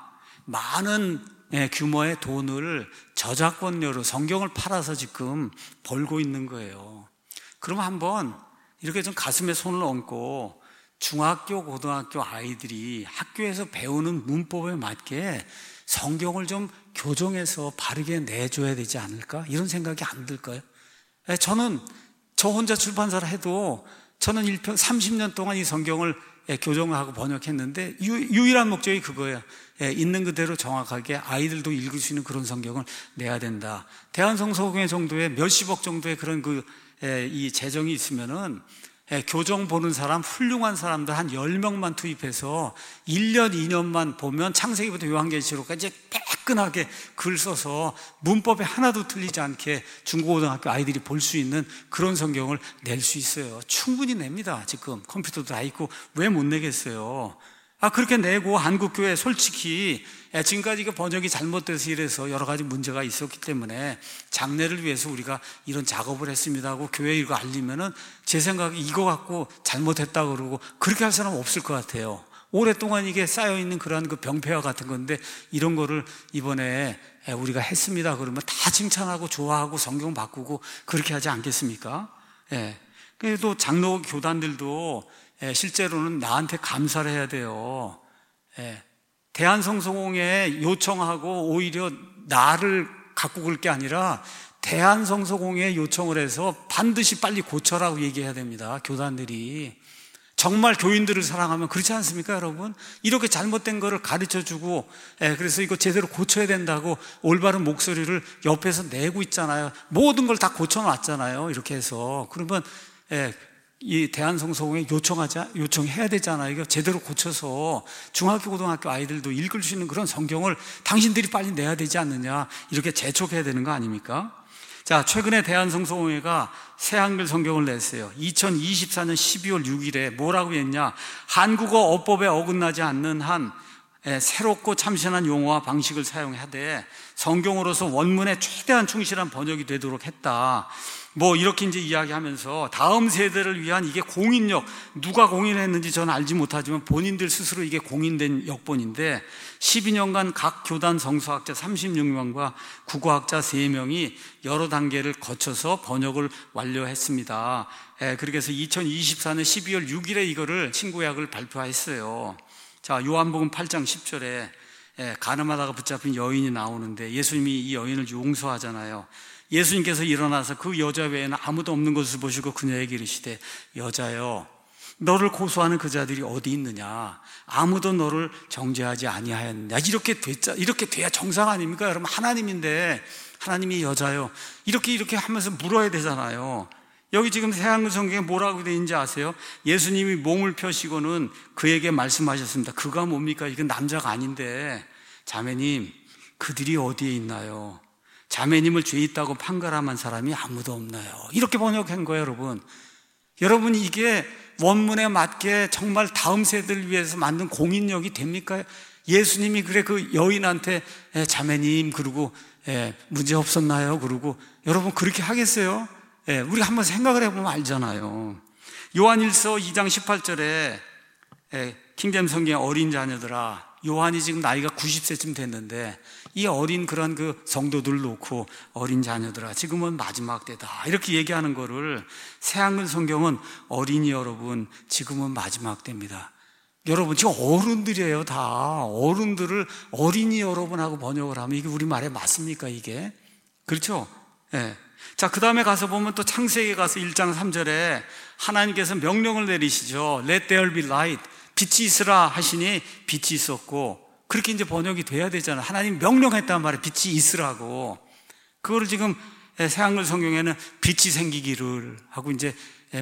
Speaker 1: 많은 규모의 돈을 저작권료로 성경을 팔아서 지금 벌고 있는 거예요. 그럼 한번 이렇게 좀 가슴에 손을 얹고 중학교, 고등학교 아이들이 학교에서 배우는 문법에 맞게 성경을 좀 교정해서 바르게 내줘야 되지 않을까? 이런 생각이 안 들까요? 저는 저 혼자 출판사를 해도 저는 30년 동안 이 성경을 교정을 하고 번역했는데 유일한 목적이 그거예요. 있는 그대로 정확하게 아이들도 읽을 수 있는 그런 성경을 내야 된다. 대한성서공회 정도의 몇십억 정도의 그런 이 재정이 있으면은 교정 보는 사람, 훌륭한 사람들 한 10명만 투입해서 1년, 2년만 보면 창세기부터 요한계시록까지 깨끗하게 글 써서 문법에 하나도 틀리지 않게 중고등학교 아이들이 볼 수 있는 그런 성경을 낼 수 있어요. 충분히 냅니다. 지금 컴퓨터도 다 있고 왜 못 내겠어요? 그렇게 내고, 한국교회 솔직히 지금까지 그 번역이 잘못돼서 이래서 여러 가지 문제가 있었기 때문에 장래를 위해서 우리가 이런 작업을 했습니다 하고 교회에 이거 알리면은 제 생각에 이거 갖고 잘못했다 그러고 그렇게 할 사람 없을 것 같아요. 오랫동안 이게 쌓여있는 그러한 그 병폐화 같은 건데, 이런 거를 이번에 우리가 했습니다 그러면 다 칭찬하고 좋아하고 성경 바꾸고 그렇게 하지 않겠습니까? 그래도 장로 교단들도 실제로는 나한테 감사를 해야 돼요. 대한성서공회에 요청하고 오히려 나를 갖고 글 게 아니라 대한성서공회에 요청을 해서 반드시 빨리 고쳐라고 얘기해야 됩니다. 교단들이 정말 교인들을 사랑하면 그렇지 않습니까, 여러분? 이렇게 잘못된 거를 가르쳐주고, 그래서 이거 제대로 고쳐야 된다고 올바른 목소리를 옆에서 내고 있잖아요. 모든 걸 다 고쳐놨잖아요. 이렇게 해서. 그러면 이 대한성서공회 요청해야 되잖아요. 이거 제대로 고쳐서 중학교, 고등학교 아이들도 읽을 수 있는 그런 성경을 당신들이 빨리 내야 되지 않느냐, 이렇게 재촉해야 되는 거 아닙니까? 자, 최근에 대한성서공회가 새 한글 성경을 냈어요. 2024년 12월 6일에 뭐라고 했냐? 한국어 어법에 어긋나지 않는 한 새롭고 참신한 용어와 방식을 사용하되 성경으로서 원문에 최대한 충실한 번역이 되도록 했다. 이렇게 이제 이야기하면서 다음 세대를 위한 이게 공인력, 누가 공인했는지 저는 알지 못하지만 본인들 스스로 이게 공인된 역본인데 12년간 각 교단 성서학자 36명과 국어학자 3명이 여러 단계를 거쳐서 번역을 완료했습니다. 그렇게 해서 2024년 12월 6일에 이거를 신구약을 발표했어요. 자, 요한복음 8장 10절에 가늠하다가 붙잡힌 여인이 나오는데 예수님이 이 여인을 용서하잖아요. 예수님께서 일어나서 그 여자 외에는 아무도 없는 것을 보시고 그녀에게 이르시되 여자여 너를 고소하는 그 자들이 어디 있느냐? 아무도 너를 정죄하지 아니하였느냐? 이렇게 돼야 정상 아닙니까? 여러분, 하나님인데 하나님이 여자요 이렇게 하면서 물어야 되잖아요. 여기 지금 새한글 성경에 뭐라고 되어 있는지 아세요? 예수님이 몸을 펴시고는 그에게 말씀하셨습니다. 그가 뭡니까? 이건 남자가 아닌데 자매님 그들이 어디에 있나요? 자매님을 죄 있다고 판가름한 사람이 아무도 없나요? 이렇게 번역한 거예요. 여러분 이게 원문에 맞게 정말 다음 세대를 위해서 만든 공인력이 됩니까? 예수님이 그래 그 여인한테 자매님 그러고 문제 없었나요? 그러고 여러분 그렇게 하겠어요? 우리 한번 생각을 해보면 알잖아요. 요한일서 2장 18절에 킹제임스 성경에 어린 자녀들아, 요한이 지금 나이가 90세쯤 됐는데 이 어린 그런 그 성도들 놓고 어린 자녀들아 지금은 마지막 때다 이렇게 얘기하는 거를 새한글 성경은 어린이 여러분 지금은 마지막 때입니다. 여러분 지금 어른들이에요. 다 어른들을 어린이 여러분하고 번역을 하면 이게 우리말에 맞습니까? 이게 그렇죠? 자, 그 다음에 가서 보면 또 창세기에 가서 1장 3절에 하나님께서 명령을 내리시죠. Let there be light. 빛이 있으라 하시니 빛이 있었고, 그렇게 이제 번역이 돼야 되잖아요. 하나님 명령했단 말이에요. 빛이 있으라고. 그거를 지금 새한글 성경에는 빛이 생기기를 하고 이제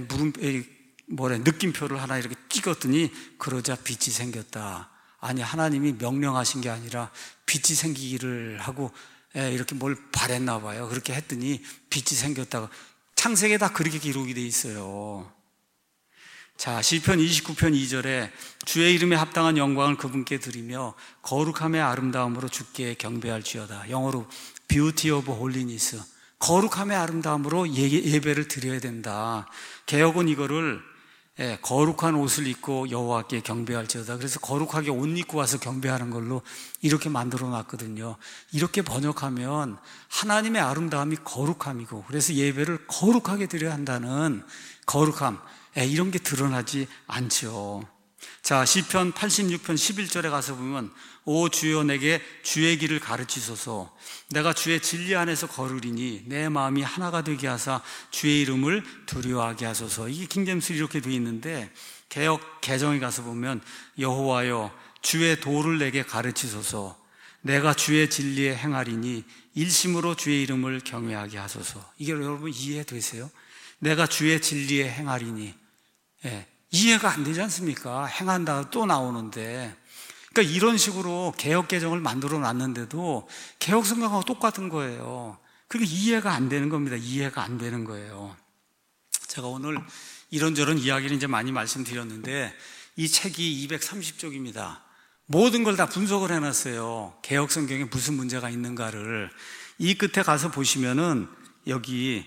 Speaker 1: 느낌표를 하나 이렇게 찍었더니 그러자 빛이 생겼다. 아니, 하나님이 명령하신 게 아니라 빛이 생기기를 하고 이렇게 뭘 바랬나 봐요. 그렇게 했더니 빛이 생겼다고. 창세기에 다 그렇게 기록이 돼 있어요. 자, 시편 29편 2절에 주의 이름에 합당한 영광을 그분께 드리며 거룩함의 아름다움으로 주께 경배할지어다. 영어로 beauty of holiness. 거룩함의 아름다움으로 예배를 드려야 된다. 개역은 이거를 거룩한 옷을 입고 여호와께 경배할지어다. 그래서 거룩하게 옷 입고 와서 경배하는 걸로 이렇게 만들어 놨거든요. 이렇게 번역하면 하나님의 아름다움이 거룩함이고, 그래서 예배를 거룩하게 드려야 한다는 거룩함, 이런 게 드러나지 않죠. 자, 시편 86편 11절에 가서 보면 오 주여 내게 주의 길을 가르치소서. 내가 주의 진리 안에서 걸으리니 내 마음이 하나가 되게 하사 주의 이름을 두려워하게 하소서. 이게 킹제임스 이렇게 되어 있는데 개역 개정에 가서 보면 여호와여 주의 도를 내게 가르치소서. 내가 주의 진리에 행하리니 일심으로 주의 이름을 경외하게 하소서. 이게 여러분 이해되세요? 내가 주의 진리에 행하리니 이해가 안 되지 않습니까? 행한다 또 나오는데. 그러니까 이런 식으로 개역 개정을 만들어 놨는데도 개역 성경하고 똑같은 거예요. 그게 이해가 안 되는 겁니다. 이해가 안 되는 거예요. 제가 오늘 이런저런 이야기를 이제 많이 말씀드렸는데 이 책이 230쪽입니다. 모든 걸 다 분석을 해놨어요. 개역 성경에 무슨 문제가 있는가를. 이 끝에 가서 보시면은 여기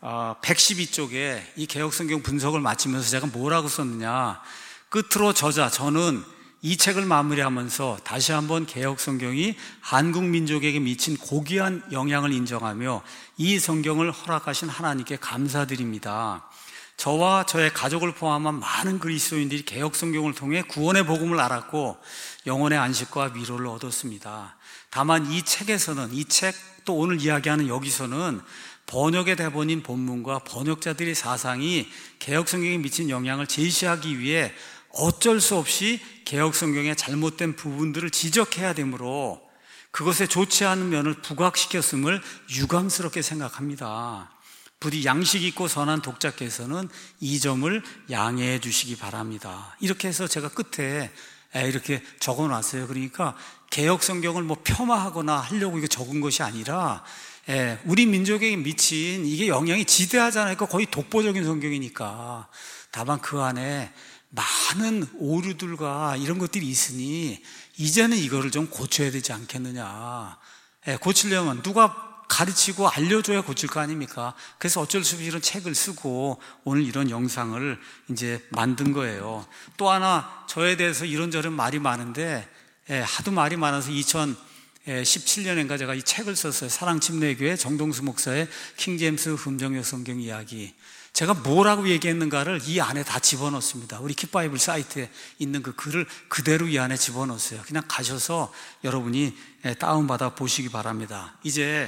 Speaker 1: 112쪽에 이 개역 성경 분석을 마치면서 제가 뭐라고 썼느냐. 끝으로 저는 이 책을 마무리하면서 다시 한번 개역 성경이 한국 민족에게 미친 고귀한 영향을 인정하며 이 성경을 허락하신 하나님께 감사드립니다. 저와 저의 가족을 포함한 많은 그리스도인들이 개역 성경을 통해 구원의 복음을 알았고 영혼의 안식과 위로를 얻었습니다. 다만 이 책에서는, 이 책 또 오늘 이야기하는 여기서는 번역의 대본인 본문과 번역자들의 사상이 개역 성경에 미친 영향을 제시하기 위해 어쩔 수 없이 개역 성경의 잘못된 부분들을 지적해야 되므로 그것에 좋지 않은 면을 부각시켰음을 유감스럽게 생각합니다. 부디 양식 있고 선한 독자께서는 이 점을 양해해 주시기 바랍니다. 이렇게 해서 제가 끝에 이렇게 적어놨어요. 그러니까 개역 성경을 폄하하거나 하려고 이거 적은 것이 아니라 우리 민족에게 미친 이게 영향이 지대하잖아요. 거의 독보적인 성경이니까. 다만 그 안에 많은 오류들과 이런 것들이 있으니 이제는 이거를 좀 고쳐야 되지 않겠느냐. 고치려면 누가 가르치고 알려줘야 고칠 거 아닙니까? 그래서 어쩔 수 없이 이런 책을 쓰고 오늘 이런 영상을 이제 만든 거예요. 또 하나 저에 대해서 이런저런 말이 많은데 하도 말이 많아서 2017년인가 제가 이 책을 썼어요. 사랑침례교회 정동수 목사의 킹제임스 흠정역 성경 이야기. 제가 뭐라고 얘기했는가를 이 안에 다 집어넣습니다. 우리 킥바이블 사이트에 있는 그 글을 그대로 이 안에 집어넣었어요. 그냥 가셔서 여러분이 다운받아 보시기 바랍니다. 이제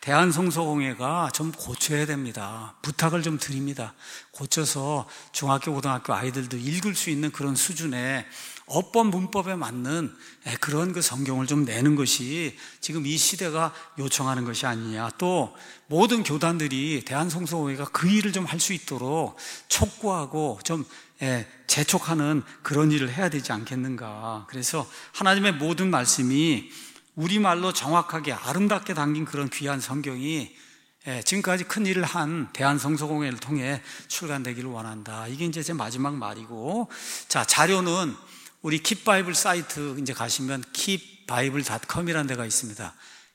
Speaker 1: 대한성서공회가 좀 고쳐야 됩니다. 부탁을 좀 드립니다. 고쳐서 중학교, 고등학교 아이들도 읽을 수 있는 그런 수준의 어법, 문법에 맞는 그런 그 성경을 좀 내는 것이 지금 이 시대가 요청하는 것이 아니냐. 또 모든 교단들이 대한성서공회가 그 일을 좀 할 수 있도록 촉구하고 좀 재촉하는 그런 일을 해야 되지 않겠는가. 그래서 하나님의 모든 말씀이 우리말로 정확하게 아름답게 담긴 그런 귀한 성경이 지금까지 큰 일을 한 대한성서공회를 통해 출간되기를 원한다. 이게 이제 제 마지막 말이고, 자, 자료는 우리 킵바이블 사이트 이제 가시면 keepbible.com이라는 데가 있습니다.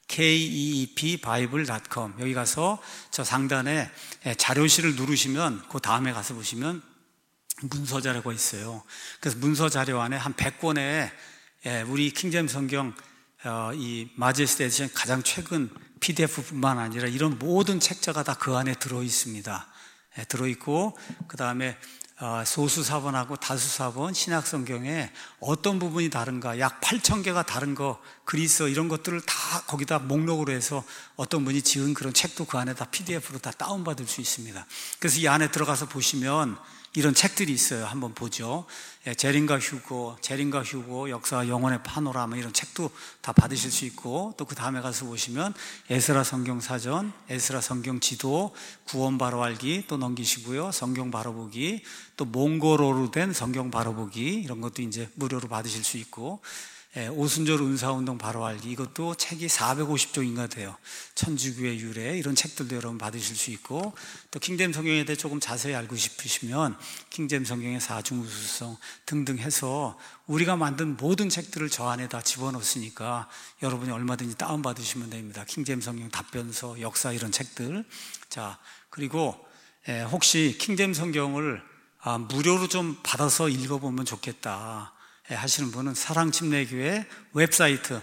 Speaker 1: keepbible.com. 여기 가서 저 상단에 자료실을 누르시면 그 다음에 가서 보시면 문서 자료가 있어요. 그래서 문서 자료 안에 한 100권의 우리 킹제임스 성경 이 마제스티 에디션 가장 최근 PDF뿐만 아니라 이런 모든 책자가 다 그 안에 들어 있습니다. 들어 있고, 그 다음에 소수사본하고 다수사본 신약성경에 어떤 부분이 다른가, 약 8,000개가 다른 거, 그리스어 이런 것들을 다 거기다 목록으로 해서 어떤 분이 지은 그런 책도 그 안에 다 PDF로 다 다운받을 수 있습니다. 그래서 이 안에 들어가서 보시면 이런 책들이 있어요. 한번 보죠. 제린가 휴고, 역사와 영혼의 파노라마, 이런 책도 다 받으실 수 있고, 또 그 다음에 가서 보시면 에스라 성경 사전, 에스라 성경 지도, 구원 바로 알기 또 넘기시고요. 성경 바로 보기, 또 몽골어로 된 성경 바로 보기, 이런 것도 이제 무료로 받으실 수 있고, 오순절 은사운동 바로 알기, 이것도 책이 450종인가 돼요. 천주교의 유래, 이런 책들도 여러분 받으실 수 있고, 또 킹제임스 성경에 대해 조금 자세히 알고 싶으시면 킹제임스 성경의 사중우수성 등등 해서 우리가 만든 모든 책들을 저 안에 다 집어넣었으니까 여러분이 얼마든지 다운받으시면 됩니다. 킹제임스 성경 답변서, 역사 이런 책들. 자, 그리고 혹시 킹제임스 성경을 무료로 좀 받아서 읽어보면 좋겠다 하시는 분은 사랑침례교회 웹사이트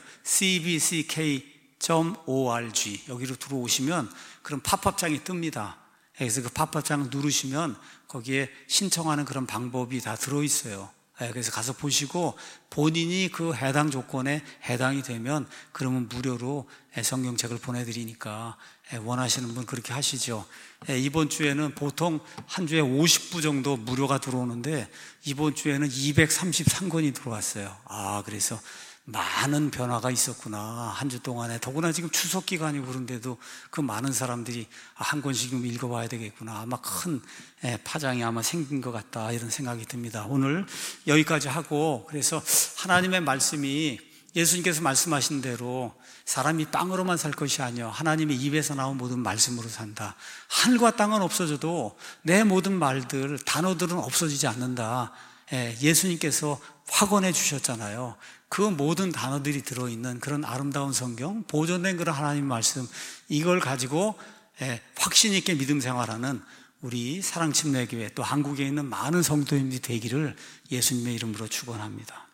Speaker 1: cbck.org 여기로 들어오시면 그런 팝업장이 뜹니다. 그래서 그 팝업장을 누르시면 거기에 신청하는 그런 방법이 다 들어있어요. 그래서 가서 보시고 본인이 그 해당 조건에 해당이 되면 그러면 무료로 성경책을 보내드리니까 원하시는 분 그렇게 하시죠. 이번 주에는 보통 한 주에 50부 정도 무료가 들어오는데 이번 주에는 233권이 들어왔어요. 그래서 많은 변화가 있었구나. 한 주 동안에. 더구나 지금 추석 기간이고 그런데도 그 많은 사람들이 한 권씩 읽어봐야 되겠구나. 아마 큰 파장이 아마 생긴 것 같다. 이런 생각이 듭니다. 오늘 여기까지 하고, 그래서 하나님의 말씀이 예수님께서 말씀하신 대로 사람이 빵으로만 살 것이 아니요 하나님의 입에서 나온 모든 말씀으로 산다. 하늘과 땅은 없어져도 내 모든 말들, 단어들은 없어지지 않는다. 예수님께서 확언해 주셨잖아요. 그 모든 단어들이 들어있는 그런 아름다운 성경, 보존된 그런 하나님 말씀, 이걸 가지고 확신 있게 믿음 생활하는 우리 사랑침례교회 또 한국에 있는 많은 성도님들이 되기를 예수님의 이름으로 축원합니다.